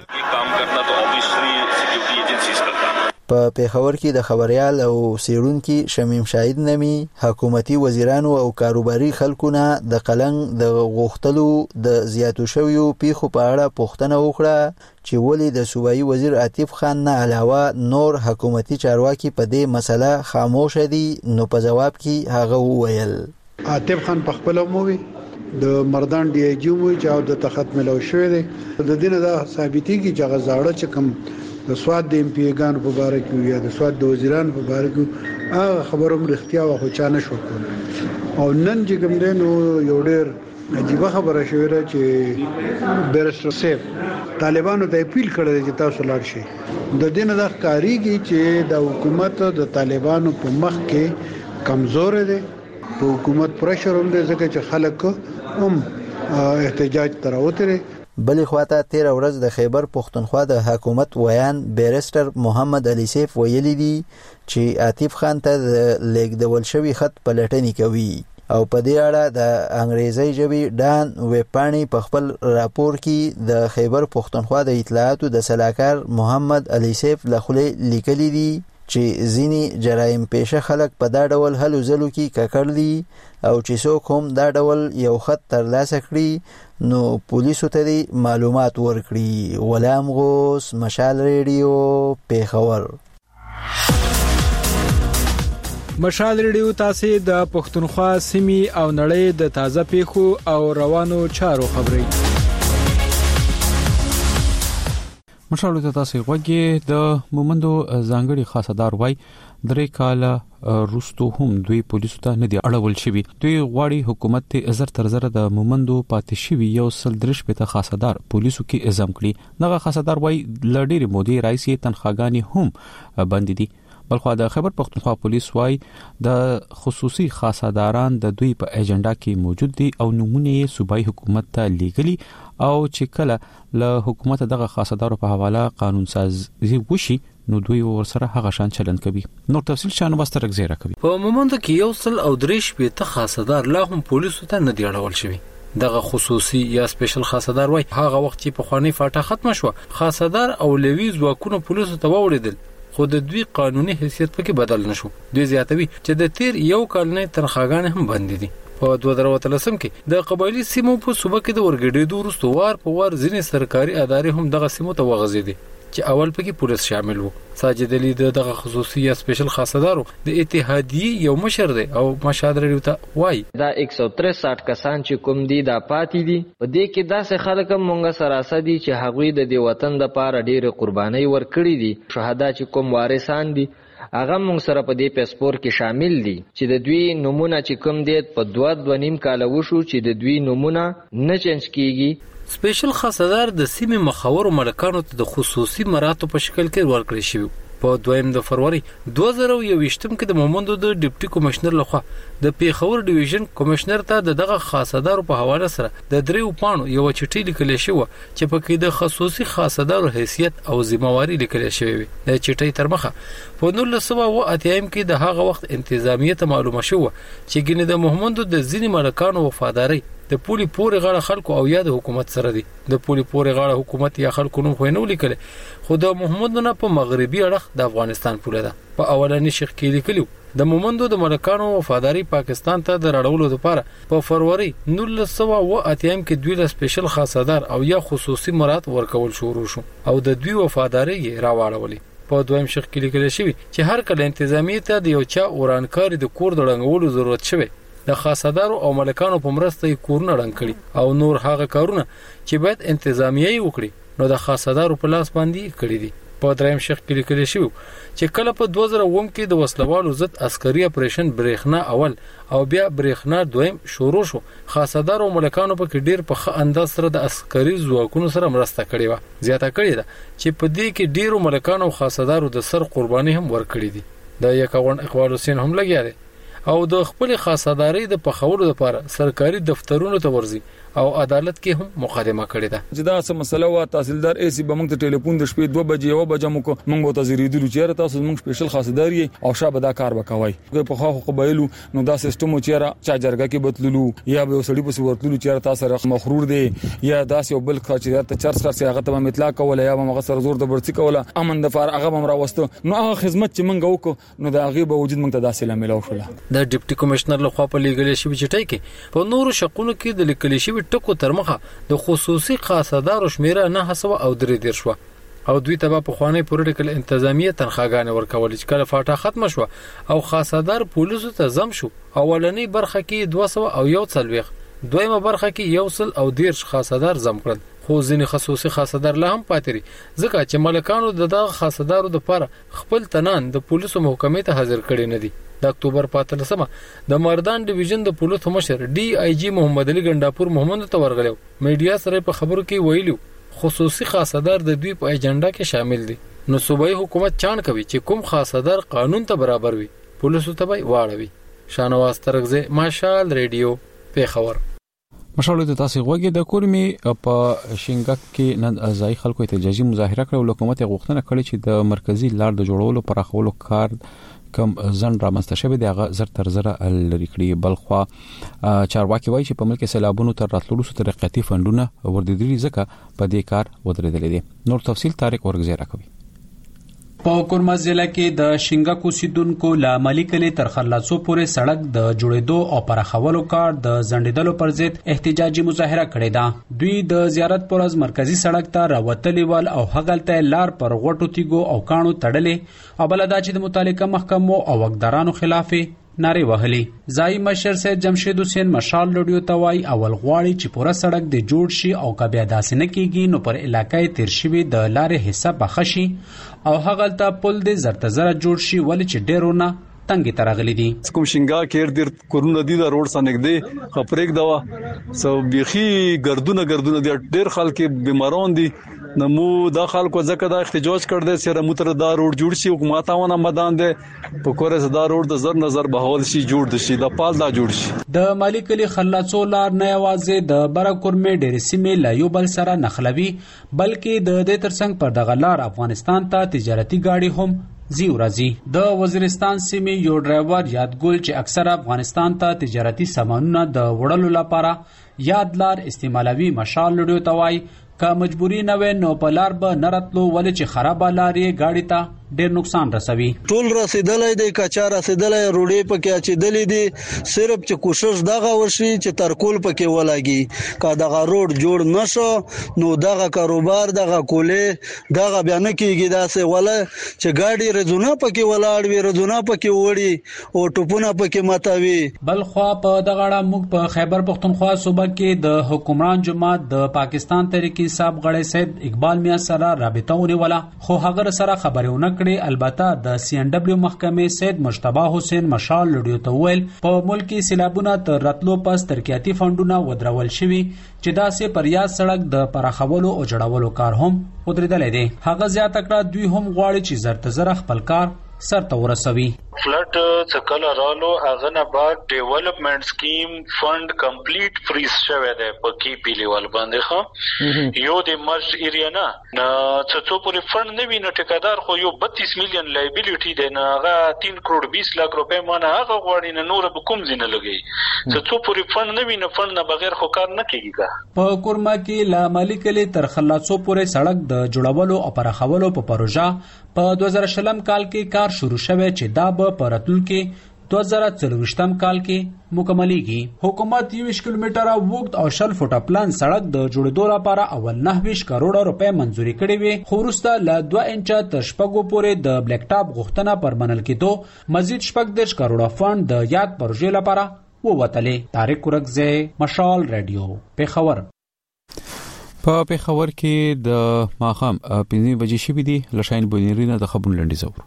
په پیښور کې د خبريال او سیرونکو شمیم شاهد نمی حکومتي وزیرانو او کاروباري خلکو نه د قلنګ د غوښتلو د زیاتو شویو پیښو په اړه پوښتنه وکړه چې ولې د صوبایي وزیر عاطف خان نه علاوه نور حکومتي چارواکي په دې مسله خاموش دي نو په جواب کې هغه وویل عاطف خان په خپل مووي د مردان ډي اي جي مو چې د تخت ملو شوی دی د دینه دا ثابتي کی چې غزاړه چې کوم د سواد د ام پی ګان په باره کې یا د سواد د وزیران په باره کې هغه خبروم رښتیا واخو چا نه شو کول او نن چې کوم دی نو یو ډېر عجیب خبره شوې ده چې بیرسټر سیف طالبانو ته اپیل کړی چې تاسو لاړ شئ د دین د ښکاریږي چې د حکومت د طالبانو په مخ کې کمزور دي په حکومت پرشر هم دي ځکه چې خلک هم احتجاج تراوتره بلې خواته 13 ورځ د خیبر پښتونخوا د حکومت ویان بیرسټر محمد علي سیف ویلي دي چې عاطف خان ته د لیږدول شوی خط پلټنې کوي او په دې اړه د انګریزي ژبې ډان ویپانی په خپل راپور کې د خیبر پښتونخوا د اطلاعاتو د سلاکار محمد علي سیف لخوا لیکلي دي چې ځینی جرایم پیشه خلک په دا ډول هلو ځلو کې ککړ دي او چې څوک هم دا ډول یو خط ترلاسه کړي نو پولیسو ته معلومات ورکړي غلام غوث مشال ریډیو پیښور مشال ریډیو تاسو د پښتونخوا سیمې او نړۍ د تازه پیښو او روانو چارو خبري مشالو ته تاسو غوږی د مومندو ځانګړي خاصدار وای درې کاله روستو هم دوی پولیسو ته نه دی اړول شوی دوی غواړي حکومت ته زر تر زر د مومندو پاتې شوی یو سل درش په خاصدار پولیسو کې اعزام کړي دغه خاصدار وای لړډيري مودي رئیسي تنخواګانی هم بند دي بلخو د خیبر پښتونخوا پولیس وای د خصوصي خاصداران د دوی په ایجنډا کې موجود دي او نمونه صوبایي حکومت ته لیږلي او چې کله له حکومت دغه خاصدارو په حواله قانون سازي وشي نو دوی ورسره هغه شان چلند کوي نو تفصیل شانو واستر غزيره کوي په مومند کې یو سل او درېش په ته خاصدار لا هم پولیسو ته نه دی اړول شوی دغه خصوصي یا سپیشل خاصدار وای هغه وخت چې په خواني فاټه ختم شو خاصدار او لویز واکونو پولیسو ته وړیدل خو د دوی قانوني حیثیت پکې بدل نشو دوی زیاتوي چې د تیر یو کال نه تنخواګان هم بند دي په 2013 کې د قبایلی سیمو په صوبه کې د ورګډېدو وروسته وار په وار ځینې سرکاري ادارې هم دغه سیمو ته وغځېدي چې اول پکې پولیس شامل وو ساجد علي دغه خصوصي یا سپیشل خاصدارو د اتحادیه یو مشر دی او مشاد لري ته وای دا 163 کسان چې کوم دي دا پاتې دي په دې کې داسې خلک مونږه سراسه دي چې هغوی د دې وطن د پاره ډېر قرباني ورکړي دي شهدا چې کوم وارثان دي هغه مونږ سره په دې پاسپورت کې شامل دي چې د دوی نمونه چې کوم دي په 2.5 کال وشو چې د دوی نمونه نه چینج کیږي سپیشل خاصدار د سیمې مخاور ملکانو ته د خصوصي مراتب په شکل کې ورکړل شوی په 2 فروری 2021 کې د مومندو د ډیپټي کمشنر لخوا د پیښور ډیویژن کمشنر ته دغه خاصدارو په حواله سره د دریو پاڼو یو چټي لیکل شوی چې په کې د خصوصي خاصدارو حیثیت او ذمہواری لیکل شوی د چټي تر مخه په 1980 کې د هغه وخت انتظامیه ته معلومه شو چې ګینه د مومندو د ځینی ملکانو وفاداری د پولی پورې غاړه خلکو او یا د حکومت سره دي د پولی پورې غاړه حکومت یا خلکو نو خو نه لیکل خو د محمد نه په مغربي اړخ د افغانستان پوله ده په اولنی شیخ کې لیکلو د مومندو د ملکانو وفاداری پاکستان ته د راړولو لپاره په فروری 1980 کې دوی له سپیشل خاصدار او یا خصوصي مراد ورکول شروع شو او د دوی وفاداری راوړولې. په دویم شق کې لیکل شوی چې هر کله انتظامیه ته د یو چا ورانکاری د کور د ړنګولو ضرورت شوی د خاصدارو او ملکانو په مرسته یې کورونه ړنګ کړي او نور هغه کارونه چې باید انتظامیه وکړي نو د خاصدارو په لاس باندې کړی دي. په دریم شق کې لیکل شوی چې کله په 2009 کې د وسلوالو ضد عسکري اپریشن برېښنا اول او بیا برېښنا دویم شروع شو، خاصدارو ملکانو په کې ډیر په ښه انداز سره د عسکري ځواکونو سره مرسته کړې و. زیاته کړې ده چې په دې کې ډیرو ملکانو او خاصدارو د سر قرباني هم ورکړې دي. د یکاون اقبال حسین هم لګیا دی او د خپل خاصداري د پخولو لپاره سرکاري دفترونو ته ورځي او عدالت کې هم مقدمه کړې ده. چې دا څه مسله وا تحصیلدار ایسی به موږ ته ټلیفون د شپې 2 بجې او بجې موږ به تزریدلو چې تاسو موږ سپیشل خاصداري او شابه دا کار وکوي. په خو قبایلو نو دا سیستم چې چا جرګه کې بدللو یا به سړی په ورتلو چې تاسو سره مخرور دي یا داس یو بل خاطر ته چرڅ خرڅ هغه ته مطلع کوله یا به مغسر زور د برڅ کوله امن د فار هغه هم راوستو نو هغه خدمت چې موږ وکړو نو دا هغه به وجود موږ ته داسې لامل وشوله. د ډیپټي کمشنر لخوا په لیګل شوی چټای کې په نورو شقونو کې د لیکل شوی ټکو ترمخه د خصوصي خاصدارو شمیره 9 او 3 شو او دوی ته په خوانی پولیټیکل انتظامیه تنخواګانې ورکول چې کله فاټه ختم شو او خاصدار پولیسو ته زم شو. اولنی برخه کې 200 او 140 دویمه برخه کې 100 او 10 خاصدار زم کړل خو ځینې خصوصي خاصدار لا هم پاتري ځکه چې ملکانو دغه خاصدارو د پر خپل تنان د پولیسو محکمې ته حاضر کړي نه دي. د اکتوبر 15 د مردان ډیویژن د پولیسو مشر ډي آی جی محمد علي ګنداپور محمد ته ورغلو میډیا سره په خبرو کې ویلو خصوصي خاصدار د دوی په ایجنډا کې شامل دي نو صوبایي حکومت چان کوي چې کوم خاصدار قانون ته برابر وي پولیسو ته وای واړوي. شانواز ترغزه ماشال ریډیو پیښور. مشاله د تاسو غوږی د کورمي په شینګک کې نن ځای خلکو احتجاجي مظاهره کړو. حکومت غوښتنه کړې چې د مرکزی لار د جوړولو پر اخولو کار کم زن رامنځته شوی دی هغه زر تر زره لري کړی. بلخوا چارواکي وایي چې په ملک سیلابونو تر راتللو سره ترقیاتي فندونه وردیدلي ځکه په دې کار ودرېدل دي. نور تفصیل طارق ورغزیرا کوي. په کورما ضلع کې د شینګک اوسیدونکو له عملي کلي تر خلاصو پورې سړک د جوړېدو او پراخولو کار د ځنډېدلو پر ضد احتجاجي مظاهره کړې ده. دوی د زیارت پر ورځ مرکزی سړک ته راوتلي ول او هغلته لار پر غوټو تیګو او کانو تړلې او بل دا چې د متعلقه محکمو او وکدارانو خلاف ناری وهلي. ځای مشر سید جمشید حسین مشال لډیو توای اول غواړي چې پوره سړک د جوړ شي او کبه داسې نه کیږي نو پر علاقې تیر شوی د لارې حصہ بخشي او هغلته پل د زرتزره جوړ شي ولې چې ډیرونه تنګي ترغلي دي. کوم شینګا کې ډیر کورونه دي د روډ سره نږدې خپرېک دوا سو بيخي ګردونه دي ډیر خلک بیمارون دي نمو دا خلکو ځکه دا احتجاج کړ دي چې متر دا روډ جوړ شي حکومتونه مدان دي په کوره صدا روډ د زر نظر بهول شي جوړ شي د پال دا جوړ شي. د مالی کلی خلاصو لار نه یوازې د برکورمه ډېر سیمه لا یو بل سره نخلوي بلکې د دې ترڅنګ پر دغه لار افغانستان ته تجارتي گاډي هم زی ورځي. د وزیرستان سیمه یو ډرایور یادګل چې اکثر افغانستان ته تجارتي سامانونه د وړلو لپاره یاد لار استعمالوي مشال لډیو توای کا مجبوری نه و نو په لار به نرتلو ولې چې خراب لارې گاډي ته ډیر نقصان رسوي. ټول رسیدلې دی کچا رسیدلې روډي پکې اچیدلې دي صرف چې کوشش دغه وشي چې ترکول پکې ولاږي کا دغه روډ جوړ نشو نو دغه کاروبار دغه کولې دغه بیان کېږي داسې ولا چې گاډي رزونه پکې ولاړ وي رزونه پکې وړي او ټوپونه پکې ماتوي. بلخوا په دغه اړه موږ په خیبر پختونخوا صوبه کې د حکمران جماعت د پاکستان تحریک انصاف غړی سید اقبال میا سره رابطه ونیوله خو هغه سره خبرونه البته د سی ان ډبلیو محکمې سید مجتبی حسین مشال لډیو ته ویل په ملکی سیلابونه تر راتلو پس ترقیاتي فندونه ودرول شوي چې داسې پر یاد سړک د پراخولو او جوړولو کار هم ودرېدل دي. هغه زیاته کړه دوی هم غواړي چې زرتزره خپل کار سرته ورسوي. فلټ څکل رالو هغه نه بعد ډیولپمنٹ سکیم فند کمپلیټ فریز شوه دی په کی پی لیول باندې خو یو د مرج ایریا نه څو پورې فند نه ویني ټیکادار خو یو 32 میلیون لایبیلیټی دی نه هغه 3 کروڑ 20 لک روپے مانه هغه غواړي نه نور به کوم زینه لګي څو پورې فند نه ویني فند نه بغیر خو کار نه کیږي. په کورما کې لا مالکلی تر خلاصو پورې سړک د جوړولو او پراخولو په پروژه په 2020 کال کې کار شروع شوه چې دا به په راتلونکي 2024 کال کې مکملېږي. حکومت 20 کیلومتره اوږد او 20 فوټه پلان سړک د جوړېدو لپاره اول 29 کروڑ روپۍ منځوري کړې وې، خو وروسته له 2 انچه تر 6 پورې د بلیک ټاپ غوښتنه پر منل کېدو مزید 14 کروڑه فند د یاد پروژې لپاره ووتلې. طارق ورکزی، مشال رادیو، پیښور. په پیښور کې د ماښام 5 بجې شوې دي. لشاین بونیرینه د خبرونو لنډیز اورو.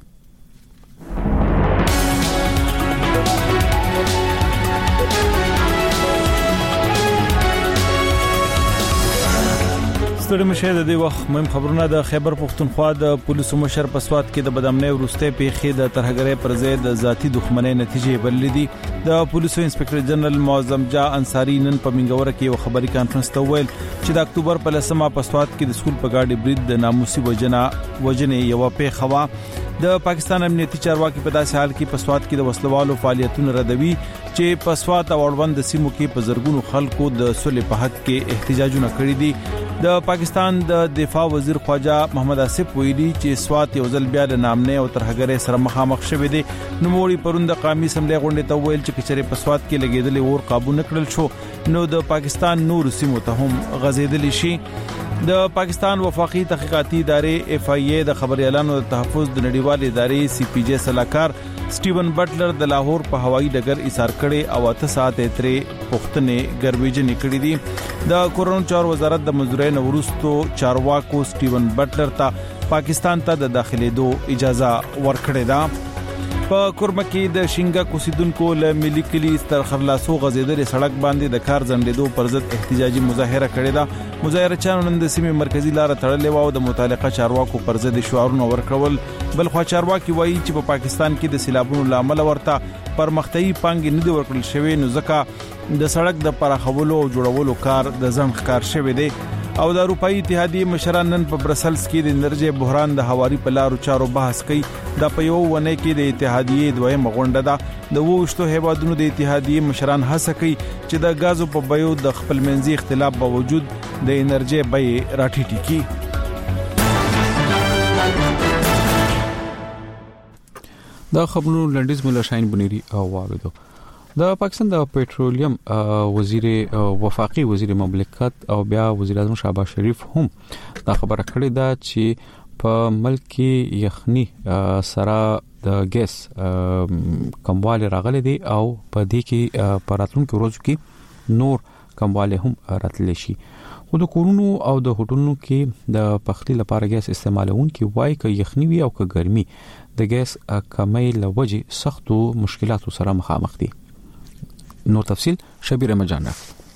ستړي مشه د دې وخت مهم خبرونه. د خیبر پختونخوا د پولیسو مشر په سواد کې د بدامنۍ ورسته پیښې د ترهګرۍ پر ضد د ذاتی دښمنۍ نتیجې بللې دي. د پولیسو انسپکټر جنرال معظم جا انصاری نن په منګوره کې یو خبري کانفرنس ته ویل چې د اکتوبر په 10مه په سواد کې د سکول په گاډي برید د ناموسي وجنې یو پیښه وا. د پاکستان امنیتي چارواکي په داسې حال کې په سواد کې د وسلوالو فعالیتونو ردوي چې په سواد او اړوند سیمو کې په زرګونو خلکو د صلح په حق کې احتجاجونه کړي دي. د پاکستان د دفاع وزیر خواجه محمد آصف ویلي چې سواد یو ځل بیا د نامنۍ او ترهګرۍ سره مخامخ شوی دی. نوموړي پروند قومي اسمبلی غونډې ته ویل چې کچره په سواد کې لګیدلې اور قابو نکړل شو نو د پاکستان نور سیمو ته هم غزیدلی شي. د پاکستان وفاقي تحقیقاتي ادارې اف ای ای د خبريالانو د تحفظ د نړیوال ادارې سی پی جی سلاکار سټیون بټلر د لاهور په هوایي ډګر ایثار کړي او 8 ساعت ترې پښتنې ګرویجن کړي دي. د کورونو چار وزارت د مزدورین ورستو چارواکو سټیون بټلر ته پاکستان ته د داخليدو اجازه ورکړې ده. په کورمه کې د شینګا کوسیدونکو له ملي کلی تر خرلاسو غزیدلې سړک باندې د کار زندېدو پر ضد احتجاجي مظاهره کړې ده. مظاهره چانو نن د سیمې مرکزی لار تړلې و او د متعلقه چارواکو پر ضد شعارونه ورکول. بل خو چارواکي وایي چې په پاکستان کې د سیلابونو لامل ورته پرمختیايي پانګې نه دی ورکړل شوی نو ځکه د سړک د پراخولو او جوړولو کار د ځنډ ښکار شوی دی. او د اروپאי اتحادیه مشران نن په برسلز کې د انرژي بحران د حواري په لارو چارو بحث کوي. د په یو ونه کې د اتحادیه دویمه غونډه ده. د وښتو هیوادونو د اتحادیه مشران هڅه کوي چې د غازو په بیو د خپل منځي اختلاف باوجود د انرژي بیې راټیټي کړي. دا خبرونه لنډیز مولا شاین بنيري او واوریدو. د پاکستان د پېټرولیم وزیر وفاقي وزیر مملکت او بیا وزیر اعظم شهباز شریف هم دا خبره کړې ده چې په ملک کې یخني سره د ګیس کمواله راغلي دي او په دې کې په راتلونکو ورځو کې نور کمواله هم راتلی شي. خو د کورونو او د هوټلونو کې د پخلی لپاره ګیس استعمالونکو وایي چې یخني وي او که ګرمي د ګیس کمۍ لوجه سختو مشکلاتو سره مخامخ دي. نور تفصیل شبیر مجان.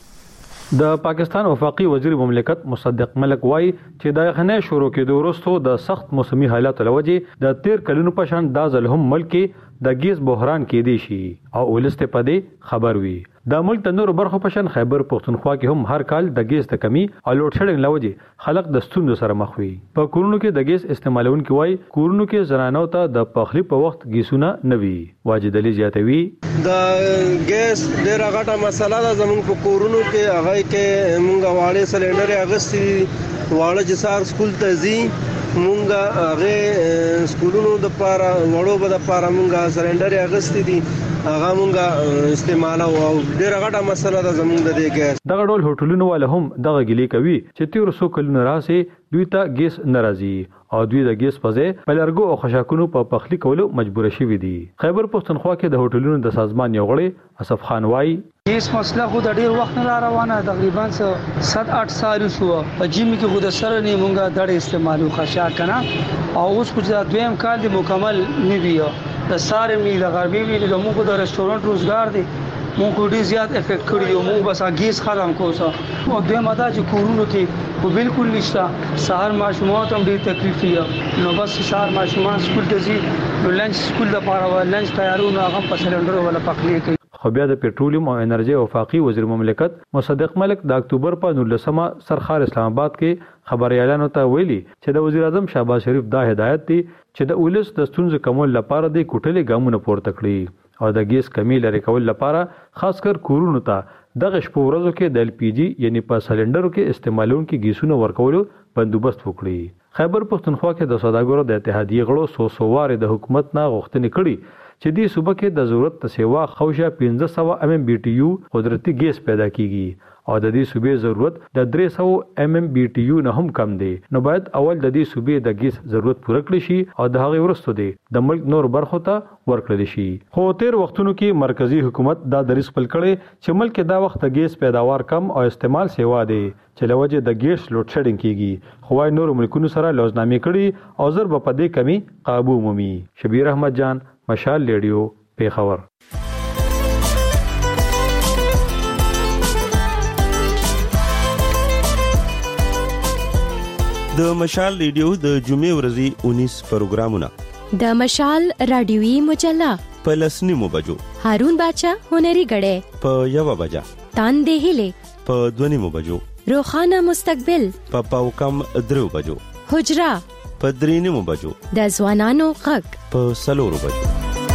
د پاکستان وفاقي وزیر مملکت مصدق ملک وایي چې د یخنۍ شروع کېدو وروسته د سخت موسمي حالاتو لوجه د 13 کلونو په شان د ځل هم ملک د ګیس بحران کې دی شي او ولسته پدې خبر وي. د ملک د نور برخو په شان خیبر پختونخوا کې هم هر کال د ګیس د کمی او لوډ شیډینګ لوجه خلک د ستونزو سره مخ وي. په کورونو کې د ګیس استعمالونکو وایي کورونو کې زنانو ته د پخلی په وخت ګیسونه نه وي. واجد علي زیاتوي د ګیس ډیره غټه مسله ده زموږ په کورونو کې. هغه کې مونږه واړې سلندر اغستې واړه جسار سکول ته ځي مونږه هغه سکولونو د پاره وړو به د پاره مونږه سلندر اغستې دي هغه مونږه استعمال او ډیره غټه مسله ده زموږ د دې ګیس. دغه ډول هوټلونو ول هم دغه ګلی کوي چې 1300 کلونه راسي دوی ته ګیس ناراضي او دوی د ګیس په ځای په لرګو او خشاکونو په پخلی کولو مجبور شوي دي. خیبر پختونخوا کې د هوټلونو د سازمان یو غړی اسف خان وایي ګیس مسله خو د ډیر وخت نه روانه تقریبا 7-8 سال شو په جیم کې خو د سره نه مونږه د استعمالو خشاک کنه او اوس خو د دویم کال دی مکمل نه دی د ساره می د غربي وی د موږ د رستورانت روزګار دی موږ ډیر زیات افیکټ کړی یو موږ بس ګیس ختم کوسه او دوی ماده چې کورونو کې خو بالکل نشته. سهار ماشومان هم ډیر تکلیف یې نو بس سهار ماشومان سکول ته ځي نو لنچ سکول لپاره لنچ تیارونه هغه په سلندر ولا پخلی کوي. خو بیا د پېټرولیم او انرژي وفاقي وزیر مملکت مصدق ملک د اکتوبر په 19مه سرخار اسلام آباد کې خبريالانو ته ویلي چې د وزیر اعظم شهباز شریف دا هدایت دی چې د ولس د ستونزې کمول لپاره د کوټلې ګامونه پورته کړي او د ګیس کمی لري کول لپاره خاص کر کورونو ته دغه شپو ورځو کې د ال پی جی یعنی په سلندرو کې استعمالونکو ګیسونو ورکولو بندوبست وکړي. خیبر پختونخوا کې د سوداګرو د اتحادیې غړو سوواره د حکومت نه غوښتنې کړي چې دې صوبه کې د ضرورت ته سیوا خوشه 1500 MMBTU قدرتي ګیس پیدا کیږي او د دې صوبې ضرورت د 300 MMBTU نه هم کم دی. نو باید اول د دې صوبې د ګیس ضرورت پوره کړی شي او د هغې وروسته دی د ملک نور برخو ته ورکړل شي. خو تیر وختونو کې مرکزی حکومت دا دریځ خپل کړي چې ملک دا وخت د ګیس پیداوار کم او استعمال سیوا دی چې لوجه د ګیس لوډ شیډینګ کیږي. خو وايي نور ملکونو سره لوزنامې کړي او زر په دې کمی قابو مومي. شبیر احمد جان، مشال ریډیو، پیښور. د مشال ریډیو د جمعې ورځې 19 پروګرامونه، د مشال رادیوي مجله په 10 بجو، هارون باچا هنري غړې په 1 بجه، تاندې هله په 2 بجو، روخانه مستقبل په پاوکم 3 بجو، حجرا په 3 بجو، د ځوانانو غږ په 4 بجو.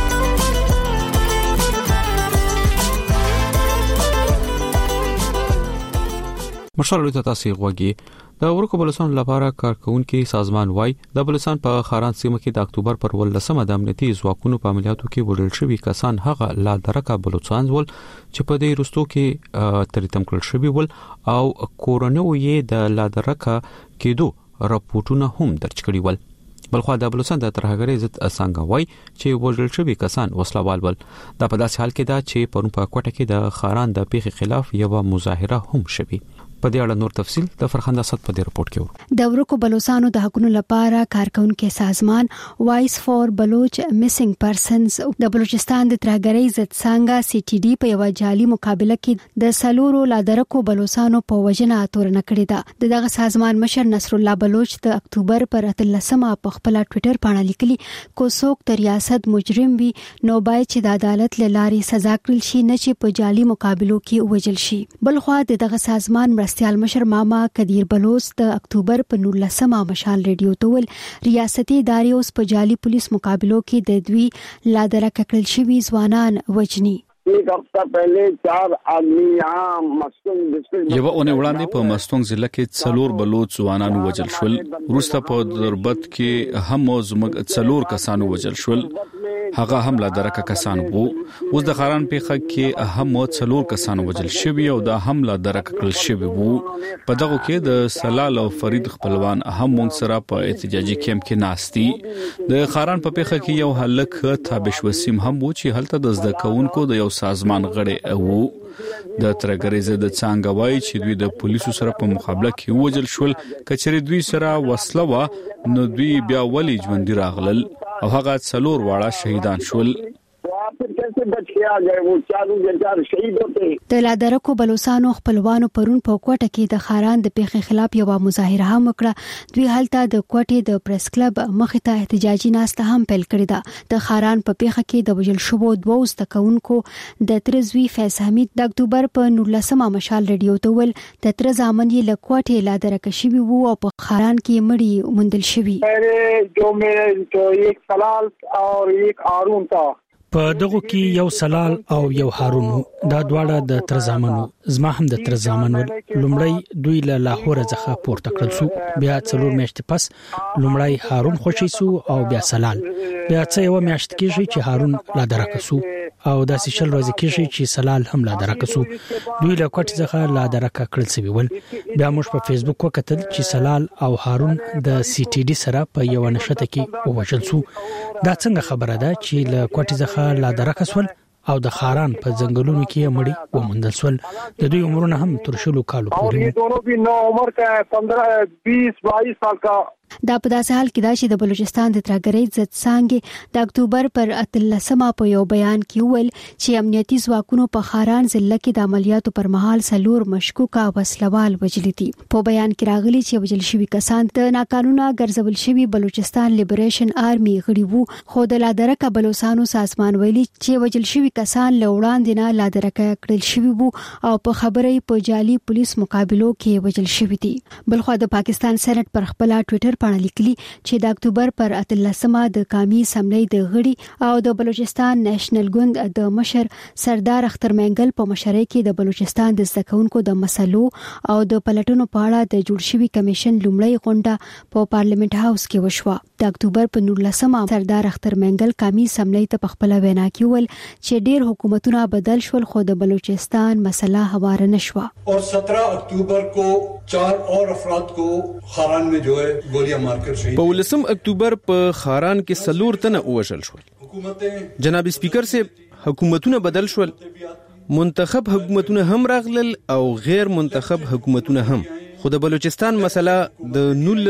مشال ته تاسو غوږی د ورکو بلوچستان لپاره کارکونکو سازمان وای د بلوچستان په خاران سیمه کې د اکتوبر پر 18 د امنیتي ځواکونو په عملیاتو کې وړل شوی کسان هغه لا درکه بلوچستان ول چې په دې رستو کې تریتم کړل شوی ول او کورونو یې د لا درکه کېدو راپورټونه هم درج کړي ول. بلخو د بلوچستان د ترهګرۍ ضد څنګه وای چې وړل شوی کسان وسلوال ول. دا په داسې حال کې دا چې پرون په کوټه کې د خاران د پیښې خلاف یو مظاهره هم شوی. په دې اړه نور تفصيل د فرخنده صد په دې رپورت کې و. د ورکو بلوچستانو د حقوقو لپاره کارکونکو سازمان وایس فور بلوچ میسنګ پرسنز د بلوچستان د ترهګرۍ ضد څنګه CTD په یو جالي مقابله کې د سلورو لادرکو بلوچستانو په وجنه تورن کړی دا. دغه سازمان مشر نصر الله بلوچ د اکتوبر پر 13 په خپل ټوئیټر باندې لیکلي کو څوک د ریاست مجرم وي نو باید چې د عدالت لارې سزا کړل شي نه چې په جالي مقابلو کې وجل شي. بلخو دغه سازمان مرستيال مشر ماما قدیر بلوچ د اکتوبر په 19 مشال ریډیو ته ول ریاستي ادارې اوس په جالي پولیس مقابلو کې د دوی لادرکه کړل شوی ځوانان وجني. एक हफ्ता पहले 4 आदमी यहाँ मस्तंग डिस्ट्रिक्ट یو اونۍ وړاندې په مستونګ ضلع کې څلور بلوچ ځوانان وژل شول. وروسته په دربت کې هم زموږ څلور کسان وژل شول، هغه هم لا درکه کسان وو. اوس د خاران پیښه کې هم څلور کسان وژل شوی او دا هم لا درکه کړل شوی وو. په دغه کې د سلال او فرید خپلوان هم موږ سره په احتجاجي کیمپ کې ناشتي. د خاران په پیښه کې یو هلک تابش وسیم هم وو چې هلته د زده کوونکو د یو سازمان غړي وو. د ترګری زد څنګه وای چې دوی د پولیسو سره په مقابله کې وژل شول. کچري دوی سره وسله و نو دوی بیا ولی ژوند راغلل او هغه څلور واړه شهیدان شول. د لادرکو بلوچستانو خپلوانو پرون په کوټه کې د خاران د پیښې خلاف یو مظاهره هم وکړه. دوی هلته د کوټې د پریس کلب مخې ته احتجاجي ناسته هم پیل کړې ده. د خاران په پیښه کې د وژل شوو دوه زدهکوونکو د ترزوی فیض حمید د اکتوبر په 19 مشال ریډیو ته ول د تر ځامن یې له کوټې لادرکه شوی وو او په خاران کې مړی موندل شوی. जो मेरे एक सलाल और एक हारून था په دغه کې یو سلال او یو هارون دا دواړه د ترزامنو زما هم د ترزامن لومړی دوی له لاهور څخه پورته کړل سو، بیا څلور میاشتې پس لومړی هارون خوشی سو او بیا سلال، بیا څه یو میاشت کېږي چې هارون لا درکه سو او د سشل ورځ کېږي چې سلال هم لا درکه سو. دوی له کوټ څخه لا درکه کړل سوي ول. بیا موږ په فیسبوک وکتل چې سلال او هارون د CTD سره په یو نشته کې ووژل سو. دا څنګه خبره ده چې له کوټ څخه لا درکه سول او د خاران په ځنګلونو کې مړی ومندل سول. د دوی عمرونه هم تر شلو کالو پورې. दोनों भी नौ उम्र का 15 20 22 साल का. دا په داسې حال کې دا چې د بلوچستان د ترهګرۍ ضد څنګه د اکتوبر پر 13 په یو بیان کې ویل چې امنیتي ځواکونو په خاران ضلع کې د عملیاتو پر مهال سلور مشکوکه وسلوال وژل دي. په بیان کې راغلي چې وژل شوی کسان د ناقانونه ګرځول شوی بلوچستان لیبریشن آرمي غړي وو. خو د لادرکه بلوچستانو سازمان ویلي چې وژل شوی کسان له وړاندې نه لادرکه کړل شوی وو او په خبرې په جالي پولیس مقابلو کې وژل شوی دي. بلخو د پاکستان سېنات پر خپل ټوئیټر باندې لیکلي چې د اکتوبر پر 13 د قومي اسمبلی د غړي او د بلوچستان نېشنل ګوند د مشر سردار اختر منګل په مشرۍ کې د بلوچستان د زدهکوونکو د مسلو او د پلټنو په اړه د جوړ شوی کمیشن لومړی غونډه په پارلیمنت هاوس کې وشوه. د اکتوبر په 19 سردار اختر منګل قومي اسمبلی ته خپل وینا کې ول چې ډیر حکومتونه بدل شول خو د بلوچستان مسله هوار نه شو. और 17 अक्टूबर को 4 और अफराद को खारान में जो है गोलियां मारकर शहीद. په 19 اکتوبر په خاران کې سلور تنه ووژل شول. جناب سپیکر سے حکومتونه بدل شول، منتخب حکومتونه هم راغلل او غیر منتخب حکومتونه هم، خو د بلوچستان مسله د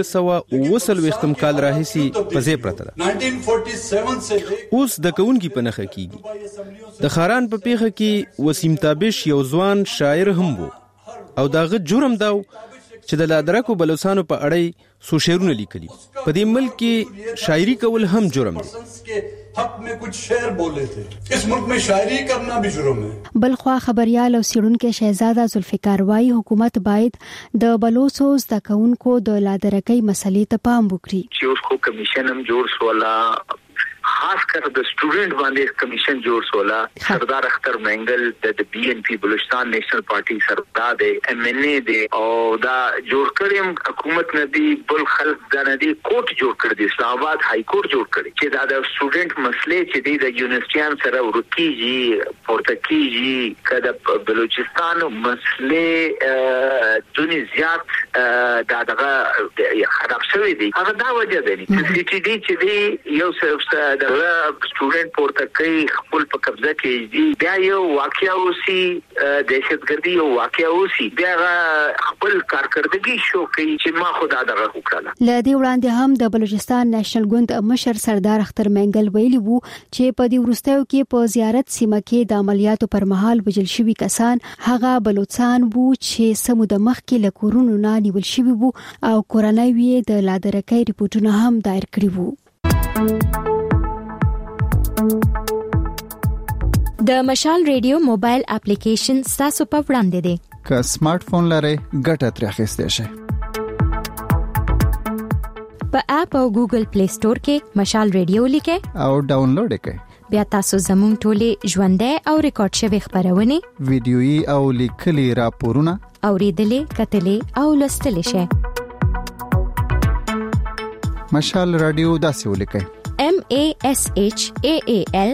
1929 کال راهیسي په ځای پرته ده. 1947 سے اوس د کونکي په نخښه کیږي. د خاران په پیخه کې وسیم تابش یو ځوان شاعر هم وو او داغه جرم داو چې د لادرکو بلوچستانو په اړه سو شعرونه لیکلي. په دې ملک کې شاعري کول هم جرم دی. حق में कुछ शेर बोले थे. इस मुल्क में शायरी करना भी जुर्म है. بلخوا خبريال او سیړونکو شهزاده ذوالفقار وايي حکومت باید د بلوچو د کونکو د لادرکۍ مسلې ته پام وکړي. چې اوس کو کمیشن هم جوړ شولا، خاص کر د سټوډنټ باندې کمیشن جوړ شولا. سردار اختر منګل د بي ان پی بلوچستان نیشنل پارټي سردار دی، ام ان ای دی او دا جوړ کړم حکومت نه دی بل خلک دا نه دی کوټ جوړ کړ دی، اسلام آباد های کورټ جوړ کړی چې دا د سټوډنټ مسلې چې دی د یونیورسيټیان سره ورکیږي پورتکیږي کله بلوچستان مسلې دونی زیات دا دغه خراب شوی دی. هغه دا وجه دی چې سی ټي ډي چې دی یو صرف د سټوډنټ پورته کوي خپل په قبضه کې دی، بیا یو واقعیا اوسي دهشتګردي یو واقعیا اوسي بیا خپل کارکردګي شو کوي چې ما خدا دغه وکړه. لدی وړاندې هم د بلوچستان نېشنل ګوند مشر سردار اختر منګل ویلي وو چې په دې ورستیو کې په زیارت سیمه کې د عملیاتو پر مهال وجل شوی کسان هغه بلوچستان وو چې سمو د مخ کې له کورونو نه نیول شوی وو او کورنۍ وی د لادرکۍ ریپورتونه هم دایر کړی وو. د مشال ریډیو موبایل اپلیکیشن تاسو په وړاندې دی. که سمارټ فون لرئ ګټه ترې اخیستئ شئ. په اپ او ګوګل پلی سٹور کې مشال ریډیو لیکئ او ډاونلوډ کړئ. بیا تاسو زموږ ټولې ژوندۍ او ریکارډ شوی خبرونه، ویډیويي او لیکلي راپورونه اوریدلې، کتلې او لوستلې شئ. مشال رادیو داسې ولیکئ: MASHAAL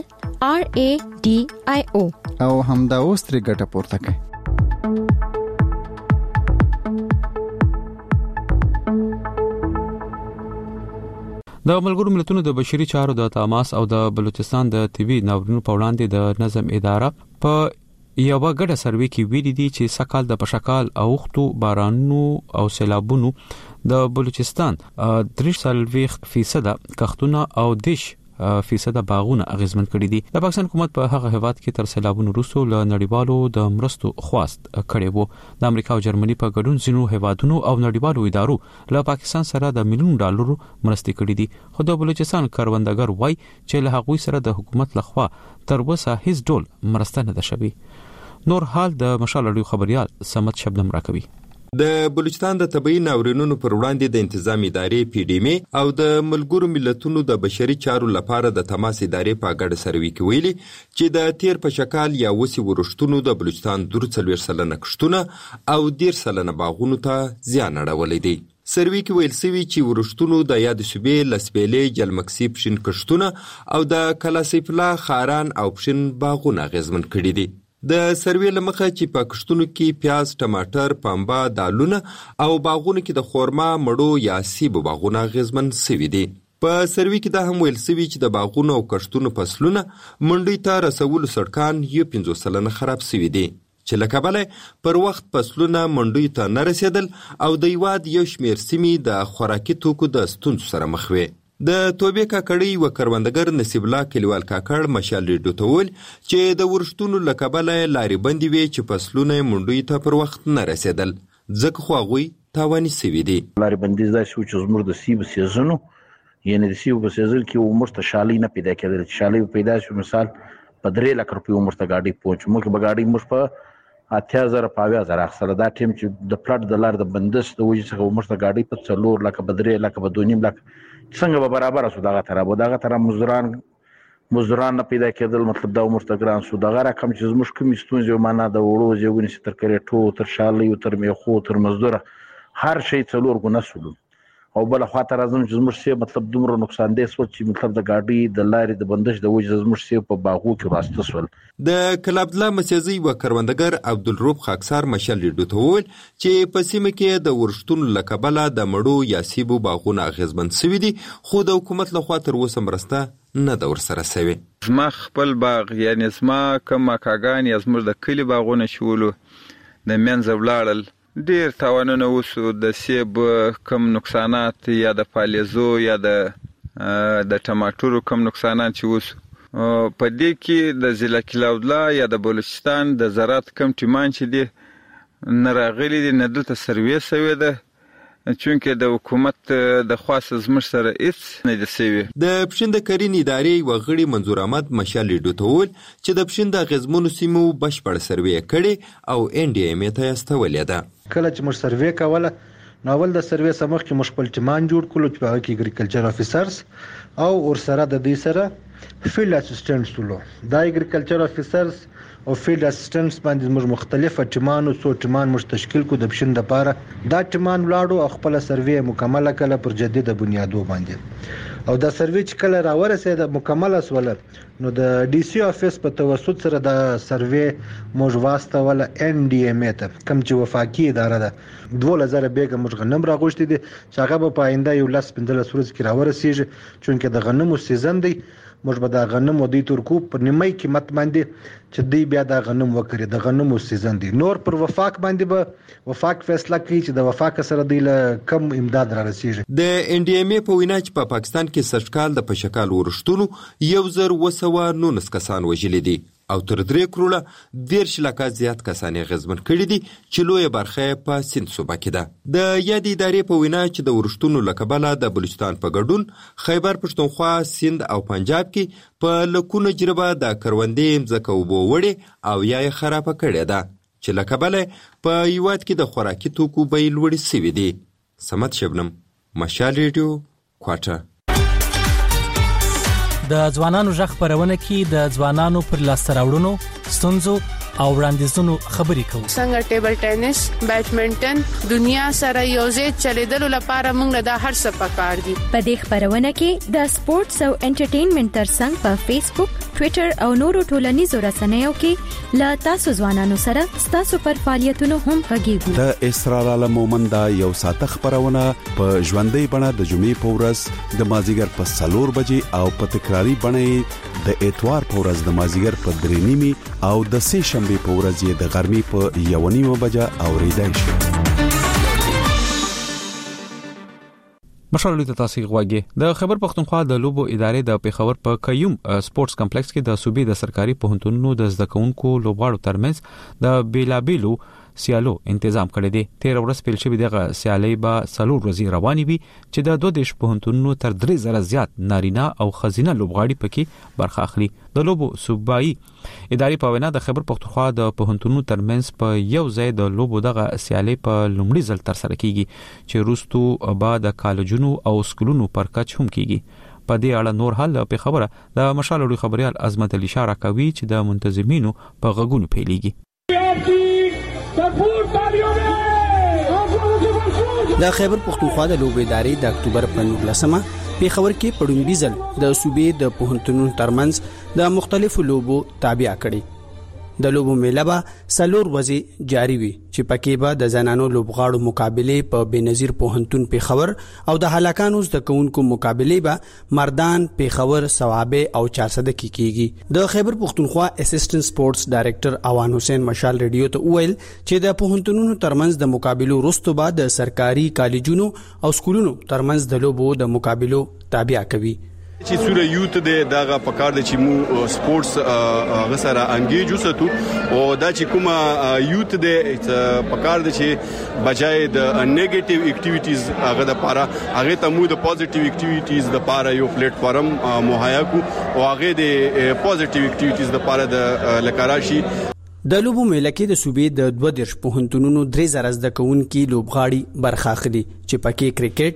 RADIO او همدا اوس ترې ګټه پورته کړئ. د ملګرو ملتونو د بشري چارو د تماس او د بلوچستان د طبي ناورینونو په وړاندې د نظم اداره په یو غټه سروې کې ویلي دي چې سکهال د پشکال او وختو بارانونو او سیلابونو د بلوچستان 3% کښتونه او 10% باغونه اغیزمن کړي دي. د پاکستان حکومت په هغه هیواد کې تر سیلابونو وروسته له نړیوالو د مرستو خواست کړي وو. د امریکا او جرمني په ګډون ځینو هیوادونو او نړیوالو ادارو له پاکستان سره د میلیون ډالرو مرستې کړي دي. خو د بلوچستان کروندګر وای چې له هغوی سره د حکومت لخوا تر اوسه هیڅ ډول مرسته نه ده شوې. نور حال د مشال اړیو خبريال سمت شبنم راکوي. د بلوچستان د طبي ناورینونو پر وړاندې د انتظامی ادارې پی ډی ام او د ملګرو ملتونو د بشري چارو لپاره د تماس ادارې په ګډه سروي کې ویلي چې د تیر په شکال یا وسی ورښتونو د بلوچستان 3% کښتونه او 10% باغونو ته زیان اړولی دی. سروي کې ویل سوي چې ورښتونو د یاد صوبې لسبېلې جلمکسي پښین کښتونه او د کلاسیفلا خاران او پښین باغونه غزمن کړي دي. د سروي لمخه چې په کښتونو کې پیاز، ټماټر، پنبه، دالونه او باغونو کې د خورما، مړو یا سیبو باغونه غزمن سوي دي. په سروي کې دا هم ویل سوي چې د باغونو او کښتونو فصلونه منډي ته رسولو سړکان 50% خراب سوي دي چې لکبله پر وخت فصلونه منډي ته نه رسیدل او د یواد یو شمیر سیمې د خوراکي توکو د ستونزو سره مخ وي. د توبې کاکړی و کروندګر نصیب الله کلیوال کاکړ مشال ریډیو ته ویل چې د ورښتونو له کبله لارې بندې وي چې فصلونه منډوي ته پر وخت نه رسیدل، ځکه خو هغوی تاواني سوي دي. لارې بندیز داسې و چې زموږ د سیبو سیزنو یعنې د سیبو په سیزن کې عمر ته شالۍ نه پیدا کېدل. چې شالۍ پیدا شو مثال په 3 لک روپۍ عمر ته ګاډۍ پوهچ موږ به ګاډۍ موږ په 80,000 په 80,000 اخیستله. دا ټیم چې د پلاټ د لارې د بندش د وجې څخه عمر ته ګاډۍ په 4 لک، په 3 لک، په 2.5 لک څنګه به برابر شو. دغه طرف مزدوران مزدورانه پیدا کېدل، مطلب دا عمر ته ګاډۍ په 4 لک، په 2.5 لک څنګه به برابر شو. دا غته را مزدوران 4 لک 5,000 څنګه به برابر شو. دغه رقم چې زموږ کومې ستونزې معنا د وړو زیږونې تر کریټو تر شالیو تر میخو تر مزدوره هر شی 4 ګونه سولو او بل خاطر راځم چې زموږ سي مطلب دومره نقصان دی سوچ چې مطلب د گاډي د لارې د بندش د وجه زموږ سي په باغو کې واسطه سول. د کلابلا مسیزي و کروندګر عبدالرب خاکسار مشال ډوتول چې په سیمه کې د ورشتون لکبله د مړو یا سیبو باغونه اغیزمن سوي دي خو د حکومت لخوا تر اوسه مرسته نه د ورسره سوي. زما خپل باغ یعنی زما کوم ماکاګان یا زموږ د کلی باغونه شولو د منځ ولاړل ډیر تاوانونه وسو د سیب کم نقصانات یا د فالیزو یا د ټماټورو کم نقصانات چې وسو په دې کې د ضلع کلاودلا یا د بلوچستان د زراعت کم ټیمان چې دي نه راغلي دي نه دلته سروې سوی ده چونکه د حکومت د خاص زمر سره هیڅ نه دي سوی. د پښین د کرین ادارې وغړي منظور احمد مشال ډوتول چې د پښین د غزمونو سیمو بشپړ سروې کړي او NDMA ته استولې ده. کله چې موږ سروې کوله نو ول د سروې سمخ کې مخ خپل ټیمان جوړ کړو چې په کې اګریکلچر افیسرز او ورسره د دې سره فیلډ اسسټنټس ولو دا اګریکلچر افیسرز او فیلډ اسسټنټس باندې موږ مختلفه ټیمانو څو ټیمان موږ تشکیل کو د پښین د پاره دا ټیمان ولاړو او خپل سروې مکمله کله پر جدید بنیادو باندې او دا سروې چې کله راورسېد مکمله سول نو د ډي سي افیس په توسط سره د سروې موږ واسطه ول NDMA ته کم چې وفاقي اداره ده 2000 بیګه موږ غنم راغوښتي دي چې هغه په آینده یو لاس 15 ورځې کې راورسېږي چونکه د غنمو سیزن دی موږ به د غنمو د ترکو په نیمای قیمت باندې چې دی بیا د غنم وکړي د غنمو سیزن دی نور پر وفاق باندې به وفاق فیصله کوي چې د وفاق سره دی له کم امداد را رسیږي. د NDMA په وینا چې په پاکستان کې سرکال د پشکال ورشتونو 1219 کسان وژلي دي او تر 3 کروڑه 10 لکه زیات کسان غزمن کړي دي چې لوی برخه په سند صوبه کې ده. د یاد ادارې په وینا چې د ورشتونو لکبله د بلوچستان په ګډون خیبر پښتونخوا سند او پنجاب کې په لکونو جربه د کروندې مځکه وبو وړي او یا خرابه کړي ده چې لکبله په یوات کې د خوراکي توکو بیې لوړې سوي دي. سمت شبنم مشال ریډیو کوټه. د ځوانانو ژغ خبرونه کې د ځوانانو پر لاسته راوړنو ستونزو او وړاندیزونو خبرې کوو. څنګه ټیبل ټینس، بیډمنټن دنیا سره یوځای چلیدلو لپاره موږ د هر څه پکار دي. په دې خبرونه کې د سپورتس او انټرټینمنټ ترڅنګ په فیسبوک، ټوئیټر او نورو ټولنیزو رسنیو کې لا تاسو ځوانانو سره تاسو پر فعالیتونو هم غږیږو. د اسرار عالم مومند یو ساعت خبرونه په ژوندۍ بڼه د جمعې په ورځ د مازیګر په 4 بجې او په تکراری بڼه د اتوار په ورځ د مازیګر په 3:30 او د سه شنبه په ورځ یې د غرمې په 1:30 بجې اوریدای شي. مشالو ته تاسو غواګي د خبر پښتونخوا د لوبو ادارې د پیښور په کيوم سپورتس کمپلیکس کې د صوبې د سرکاري پوهنتونونو د زده کوونکو لوبغاړو ترمنځ د بیلابیلو سیالو تنظیم کړی دی. 13 ورځې پیل شوې دغه سیالي به 4 ورځې روانې وي چې د 2 دیش پوهنتونونو تر 3000 زیات نارینه او خزینه لوبغاړي پکې برخه اخلي. د لوبو صوبایي ادارې په وینا د خبر پښتونخوا د پوهنتونونو ترمنځ په یو ځای د لوبو دغه سیالي په لومړي ځل تر سره کیږي چې روستو بعد د کالجونو او سکولونو پر کچ هم کیږي. په دې اړه نور حل په خبره د مشالو خبريال عظمت علي اشاره کوي چې د منتظمینو په غږونو پیليږي. د خیبر پښتونخوا د لوبو ادارې د اکتوبر په 19مه پیښور کې پړومبي ځل د صوبې د پوهنتونونو ترمنځ د مختلفو لوبو تابع کړي. د لوبو میله به 4 ورځې جاری وي چې پکې به د زنانو لوبغاړو مقابله په بنظیر پوهنتون پیښور او د هلاکانو زده کوونکو مقابله به مردان پیښور ثوابه او 400 کې کیږي. د خیبر پښتونخوا اسسټنټ سپورتس ډایریکټر اوان حسین مشال ریډیو ته وویل چې د پوهنتونونو ترمنځ د مقابلو وروسته بعد د سرکاري کالجونو او سکولونو ترمنځ د لوبو د مقابلو تابع کوي. چې سوره یوت د دغه پکار د چې مو سپورتس غسره انګیج وساتو او دا چې کومه یوت د پکار د چې بجای د نیگیټیو اکټیویټیز هغه د پاره هغه ته مو د پوزټیو اکټیویټیز د پاره یو پلیټ فارم مهیا کو او هغه د پوزټیو اکټیویټیز د پاره د لکاراشي. د لوبو میله کې د صوبې د 2 پوهنتونونو 3000 زده کوونکي لوبغاړي برخه اخلي چې پکې کرکټ،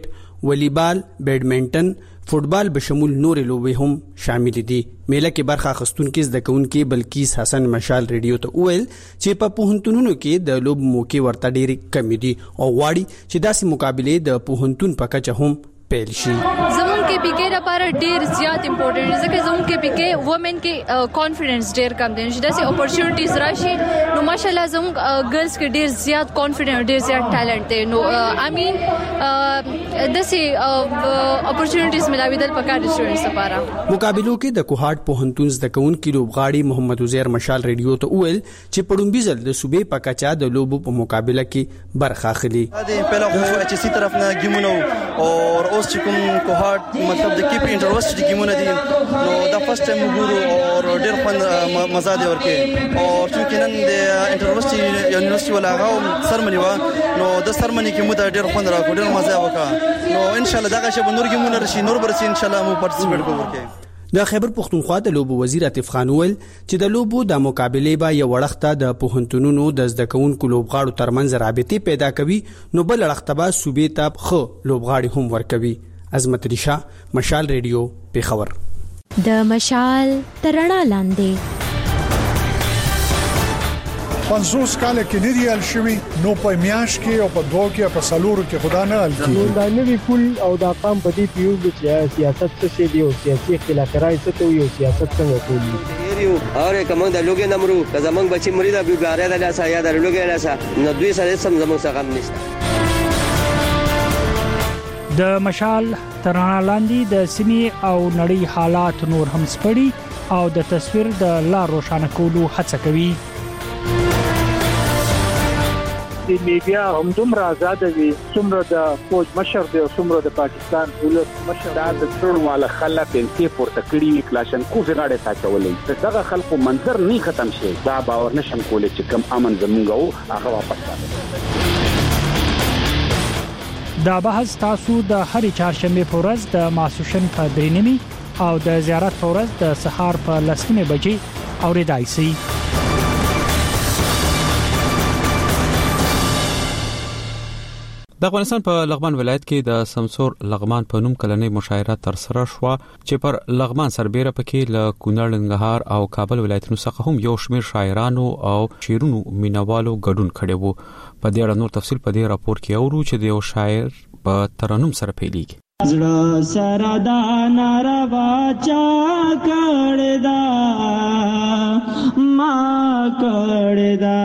والیبال، بیډمنټن، فوټبال بشمول نور لوبې هم شامل دي. میله کې برخه اخیستونکو زده کوونکو بلکیس حسن مشال ریډیو ته وویل چې په پوهنتونونو کې د لوب موقع ورته ډېرې کمې دي او غواړي چې داسې مقابلې د پوهنتون په کچه هم پیل شي. زمون کې پی لپاره ډیر زیات امپورټنت دی ځکه زمون کې پی وومن کې کانفیډنس ډیر کم دی. چې داسې اپورچونټیز راشي نو ماشاءالله زمون ګرلز کې ډیر زیات کانفیډنس، ډیر زیات ټالنت دی. نو امین داسې اپورچونټیز ملاویدل پکار دي سټوډنټس لپاره. مقابلو کې د کوهاټ پوهنتون زده کوونکي لوبغاړي محمد عزیر مشال ریډیو ته وویل چې پړومبي ځل د صوبې په کچه د لوبو په مقابله کې برخه اخلي. پهلا خو اچ سی طرف نه ګیمونو او اوس چې کوم کوهاټ مطلب د کیپ انټرورسټي ګیمونه دي نو دا فرست ټایم وګورو او ډېر خوند مزه دی ورکه. او چې نن د انټرورسټي یونیورسيټي ولاغه سرمنی و نو د سرمنی کې مو دا ډېر خوند راکړ، ډېر مزه وکړه. نو ان شاء الله دا چې نور ګیمونه راشي نور برسي ان شاء الله مو پارټیسپیټ کوو ورکه. د خیبر پختونخوا د لوبو وزیر عاطف خان ویل چې د لوبو د مقابلې به یو وړخته د پوهنتونونو د زده کوونکو لوبغاړو ترمنځ رابطې پیدا کوي نو بل وړخته به صوبې ته خو لوبغاړي هم ورکوي. عظمت ریشا، مشال ریډیو، پیښور. د مشال ترڼا لاندې 50 کال کې نه دی ال شوی نو په میاش کې او په دوه کې په سالورو کې خدا نه ال کې دا نوی فول او دا قام په دې پیو چې سیاست څه دی او سیاسي اختلافات څه ته یو سیاست څنګه کوي یو اور کوم د لوګي نمرو کزمنګ بچی مریدا بیګاره د لاسه یا د لوګي لاسه نو دوی سره سم زموږ څخه غم نشته. د مشال ترڼا لاندې د سیمې او نړۍ حالات نور هم سپړي او د تصویر د لار روښانه کولو هڅه کوي. د میډیا هم دومره آزاد دي څومره د فوج مشر دی او څومره د پاکستان ولس مشر د ټول والا خلک انتي پورته کړی کلاشن کو زغاړه تاچولې دغه خلکو منظر نه ختم شي. دا باور نشم کولای چې کم امن زمونږ هغه واپس راځي. دا بحث تاسو د هرې چهارشنبه په ورځ د ماسوشن په 3:30 او د زیارت په ورځ د سهار په 10:00 بجې اوریدای شئ. د افغانستان په لغمان ولایت کې د سمسور لغمان په نوم کلنۍ مشاعره تر سره شو چې پر لغمان سربېره پکې له کونړ، ننګرهار او کابل ولایتونو څخه هم یو شمېر شاعرانو او شعرونو مینوالو ګډون کړي وو. په دې اړه نور تفصیل په دې راپور کې اورو چې د یو شاعر په ترنم سره پیلېږي. زړه سره دا ناروا چا کړه دا ما کړه دا.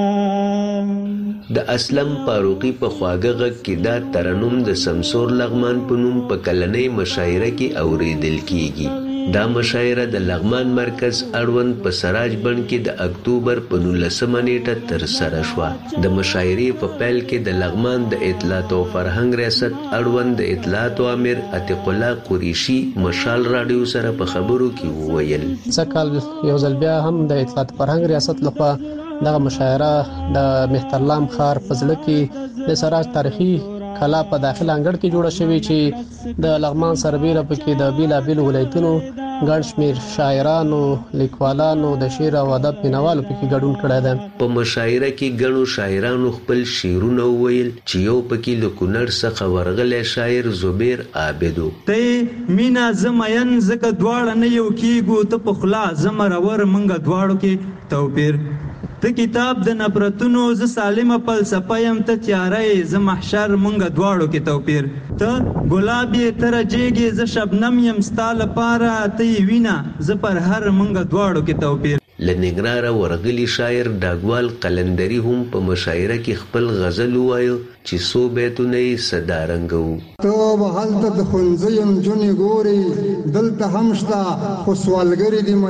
د اسلم فاروقي په خواږه غږ کې دا ترنم د سمسور لغمان په نوم په کلنۍ مشاعره کې اوریدل کیږي. دا مشاعره د لغمان مرکز اړوند په سراج بڼ کې د اکتوبر په 19 نیټه تر سره شوه. د مشاعرې په پیل کې د لغمان د اطلاعات او فرهنګ ریاست اړوند د اطلاعات امیر عتیق الله قریشي مشال رادیو سره په خبرو کې وویل څکل یو ځل بیا هم د اطلاعات فرهنګ ریاست لخوا دغه مشاعره د مهترلام ښار په ځړ کې د سراج تاریخي کلا په داخله انګړ کې جوړه شوې چې د لغمان سربېره پکې د بیلابیل ولایتونو ګڼ شمېر شاعرانو، لیکوالانو، د شعر او ادب مینوالو پکې ګډون کړی دی. په مشاعره کې ګڼو شاعرانو خپل شعرونه وویل چې یو پکې له کونړ څخه ورغلی شاعر زبیر عابدو. ته مینا زمین زکه دواړه نه یو کېږو ته په خلا زمرور منګه دواړو کې توپیر. ته کتاب د نفرتونو ز سالمه فلسفه يم ته تیارې ز محشر مونږ دواړو کې توپیر. ته ګلابي تر جېږي ز شبنم يم ستاله پاره ته وینا ز پر هر مونږ دواړو کې توپیر. لنګراره ورغلی شاعر ډاګوال قلندری هم په مشاعره کې خپل غزل وایو چې سو بیتونه یې صدارنګو. ته به هلته د ښوونځیو نجونې ګورې دلته هم شته خو سوالګري دي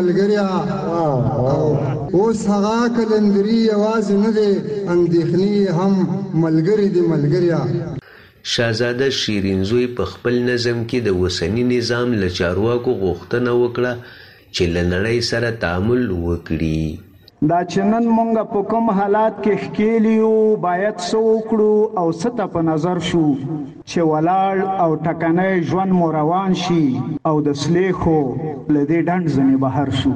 ملګریا. اوس هغه قلندري یوازې نه دی اندېښنې هم ملګري دي ملګریا. شاهزاده شیرینزوی په خپل نظم کې د وسنی نظام له چارواکو غوښتنه وکړه چې له نړۍ سره تعامل وکړي. دا چې نن مونږ په کوم حالات کې ښکېلیو باید څه وکړو او څه ته په نظر شو چې ولاړ او ټکنی ژوند مو روان شي او د سلیخو له دې ډنډ ځنې بهر شو.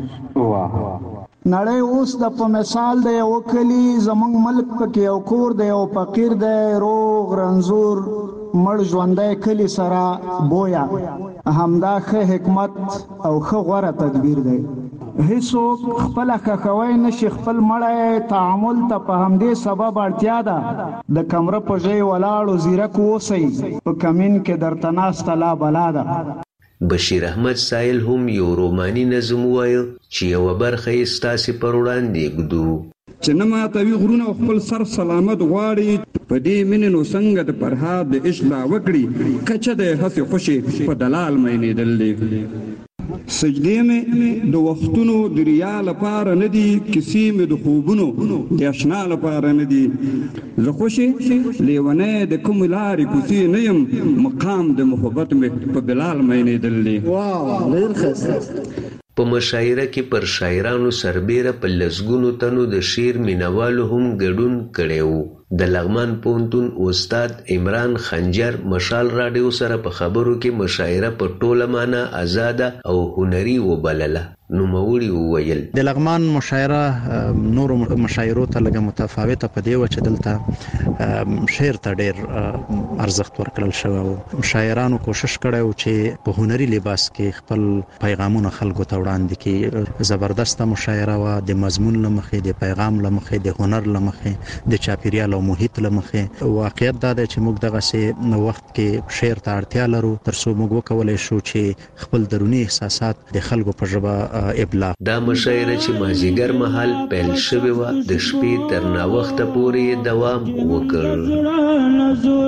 نړۍ اوس د په مثال د یو کلي زمونږ ملک پکې یو کور دی او فقیر دی روغ رنځور مړ ژوندۍ کلی سره بویا همدا ښه حکمت او ښه غوره تدبیر دی. هیڅوک خپل خخوي نشي خپل مړی تعامل ته په همدې سبب اړتیا ده د کمره په ځای ولاړو زیرک اوسئ په کمین کې درته ناسته لا بلا ده. بشیر احمد سایل هم یو روماني نظم وایو چې یو برخه یې ستاسې پر وړاندې ږدو. چې نه ماتوي غرونه خپل سر سلامت غواړي په دې مینې نو څنګه د فرهاد د عشق دا وکړي کچه د هسې خوشې په دلال مینېدل دی. سجدې مې د وختونو د ریا لپاره نه دي کیسې مې د خوبونو د اشنا لپاره نه دي. زه خوشې لیونی د کومې لارې کوڅې نه یم مقام د محبت مې په بلال مینېدل دی. ډېر ښه. په مشاعره کې پر شاعرانو سربیره په لسګونو تنو د شعر مینوالو هم ګډون کړی و. د لغمان پوهنتون استاد عمران خنجر مشال راډیو سره په خبرو کې مشاعره په ټوله معنا آزاده او هنري وبلله. نوموړي وویل د لغمان مشاعره نورو مشاعرو ته لږه متفاوته په دی و چې دلته شعر ته ډېر ارزښت ورکړل شوی و. شاعرانو کوشش کړی و چې په هنري لباس کې خپل پیغامونه خلکو ته وړاندې کړي. زبردسته مشاعره وه د مضمون له مخې د پیغام له مخې د هنر له مخې د چاپیریال او محیط له مخې. واقعیت دا دی چې موږ دغسې وخت کې شعر ته اړتیا لرو تر څو موږ وکولی شو چې خپل دروني احساسات د خلکو په ژبه ابلاغ. دا مشاعره چې مازیګر مهال پیل شوې وه د شپې تر ناوخته پورې دوام وکړ.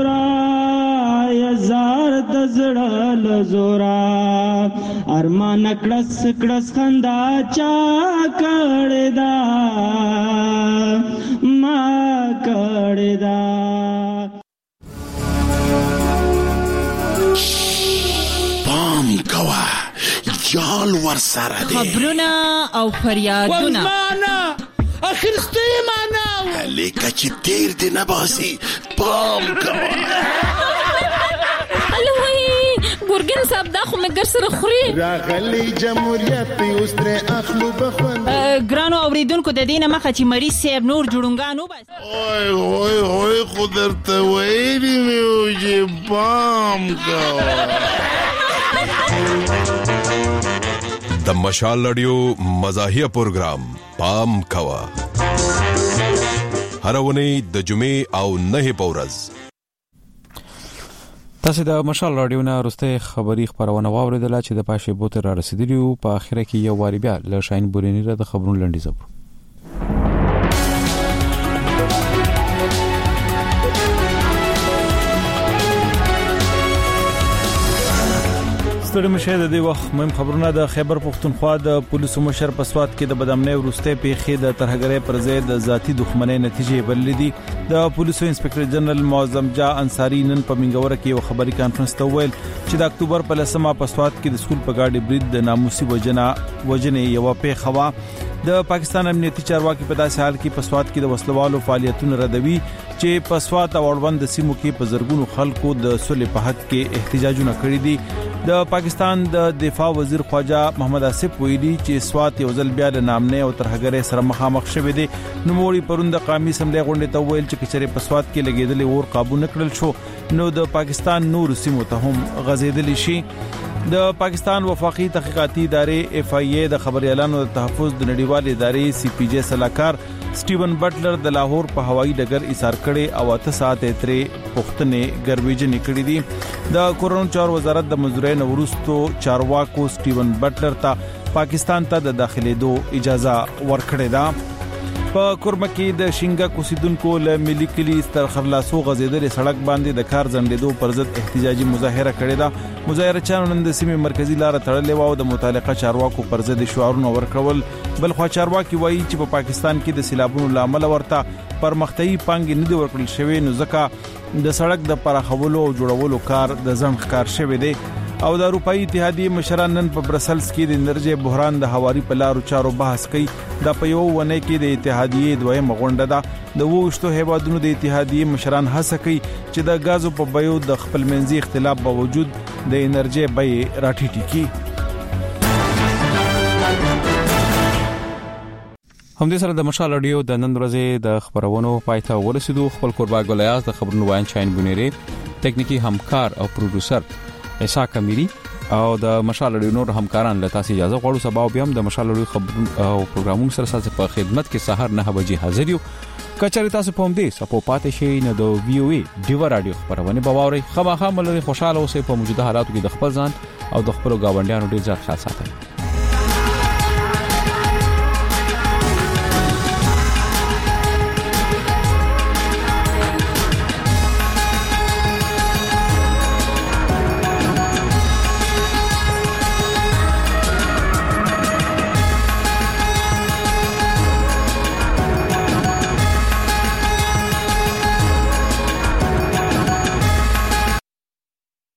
زار د زړه له زورا ارمان کړس کړس خندا چا کړه دا ما کړه دا. پام کوا جال ور سره دی خبرونه او فریادونه اخر ستې معنا لیکه چې تیر دی نه باسي پام کوا. ګورګین صاحب دا خو مګر سره خوري راغلی جمهوریت اوس تر اخلو بخوند. ګرانو اوریدونکو د دینه مخه چې مریض صاحب نور جوړونګانو بس اوه خو درته ویلي مې و چې پام کوه. د مشال رادیو مزاحیه پروګرام پام کوه هر ونې د جمعې او نه په ورځ. تاسو د مشال رادیو نه وروسته خبری خبرونه واوریدله چې د پاشه بوتر را رسیدلی او په اخر کې یو واری بیا له شاین بورینی را د خبرونو لنډیز وو. ستړي مشه د دې وخت مهم خبرونه د خیبر پختونخوا د پولیسو مشر په سواد کې د بدامنۍ ورسته پیښې د ترهګرۍ پر ضد د ذاتی دښمنۍ نتیجې بللې دي. د پولیسو انسپکټر جنرال معظم جا انصاری نن په منګوره کې یو خبري کانفرنس ته ویل چې د اکتوبر په 10مه په سواد کې د سکول په گاډي برید د ناموسي وجنې یو پیښه وا. د پاکستان امنیتي چارواکي په داسې حال کې په سواد کې د وسلوالو فعالیتونو ردوي چې په سواد او اړوند سیمو کې په زرګونو خلکو د صلح په حق کې احتجاجونه کړي دي. د پاکستان د دفاع وزیر خواجه محمد آصف ویلي چې سواد یو ځل بیا د نامنۍ او ترهګرۍ سره مخامخ شوی دی. نوموړي پروند قومي اسمبلی غونډې ته ویل چې کچره په سواد کې لګیدلې اور قابو نکړل شو نو د پاکستان نور سیمو ته هم غځېدل شي. د پاکستان وفاقي تحقیقاتي ادارې اف ای ای د خبريالانو د تحفظ د نړیوالې ادارې سی پی جی صلاحکار سټیون بټلر د لاهور په هوایي ډګر ایثار کړي او 8 ساعت ترې پښتنې ګرویجنې کړې دي. د کورونو چار وزارت د مزورې نورستو چارواکو سټیون بټلر ته پاکستان ته د داخليدو اجازه ورکړې ده. په کورمه کې د شینګا کوسیدونکو له ملي کلی ستر خرلاسو غزیدل سړک باندې د کار زندېدو پر ضد احتجاجي مظاهره کړې ده. مظاهره چانو نن د سیمې مرکزی لار تړلې و او د متعلقه چارواکو پر ضد شعارونه ورکول. بل خو چارواکي وایي چې په پاکستان کې د سیلابونو لامل ورته پرمختیايي پانګې نه دی ورکړل شوی نو ځکه د سړک د پراخولو او جوړولو کار د ځنډ ښکار شوی دی. او د اروپאי اتحادیه مشران نن په برسلز کې د انرژي بحران د هواري په لارو چارو بحث کوي. د په یو ونه کې د اتحادیه دویم غونډه ده. د وښتو هیوادونو د اتحادیه مشران هڅه کوي چې د غازو په بیو د خپلمنځي اختلاف باوجود د انرژي بیې راټیټي کړي. هم دې سره د مشال رادیو د نن ورځې د خبرونو پایته ورسېدو. خپل قربا ګلیاس د خبرونو وایي چاین بونیری تکنیکی همکار او پروډوسر اسحاق امیری او د مشال رادیو نور همکاران له تاسو اجازه غواړو. سبا بیا هم د مشال رادیو خبرونه او پروګرامونو سره تاسو په خدمت کې سحر 9 بجې حاضر یو. کچاري تاسو په دې سپو پاتې شي نه د وی او ای ډیو رادیو خبرونه باوري خامخا ملي خوشاله اوسئ. په موجوده حالاتو کې د خپل ځان او د خپل گاونډیانو ډیر ځات خاص ساتئ.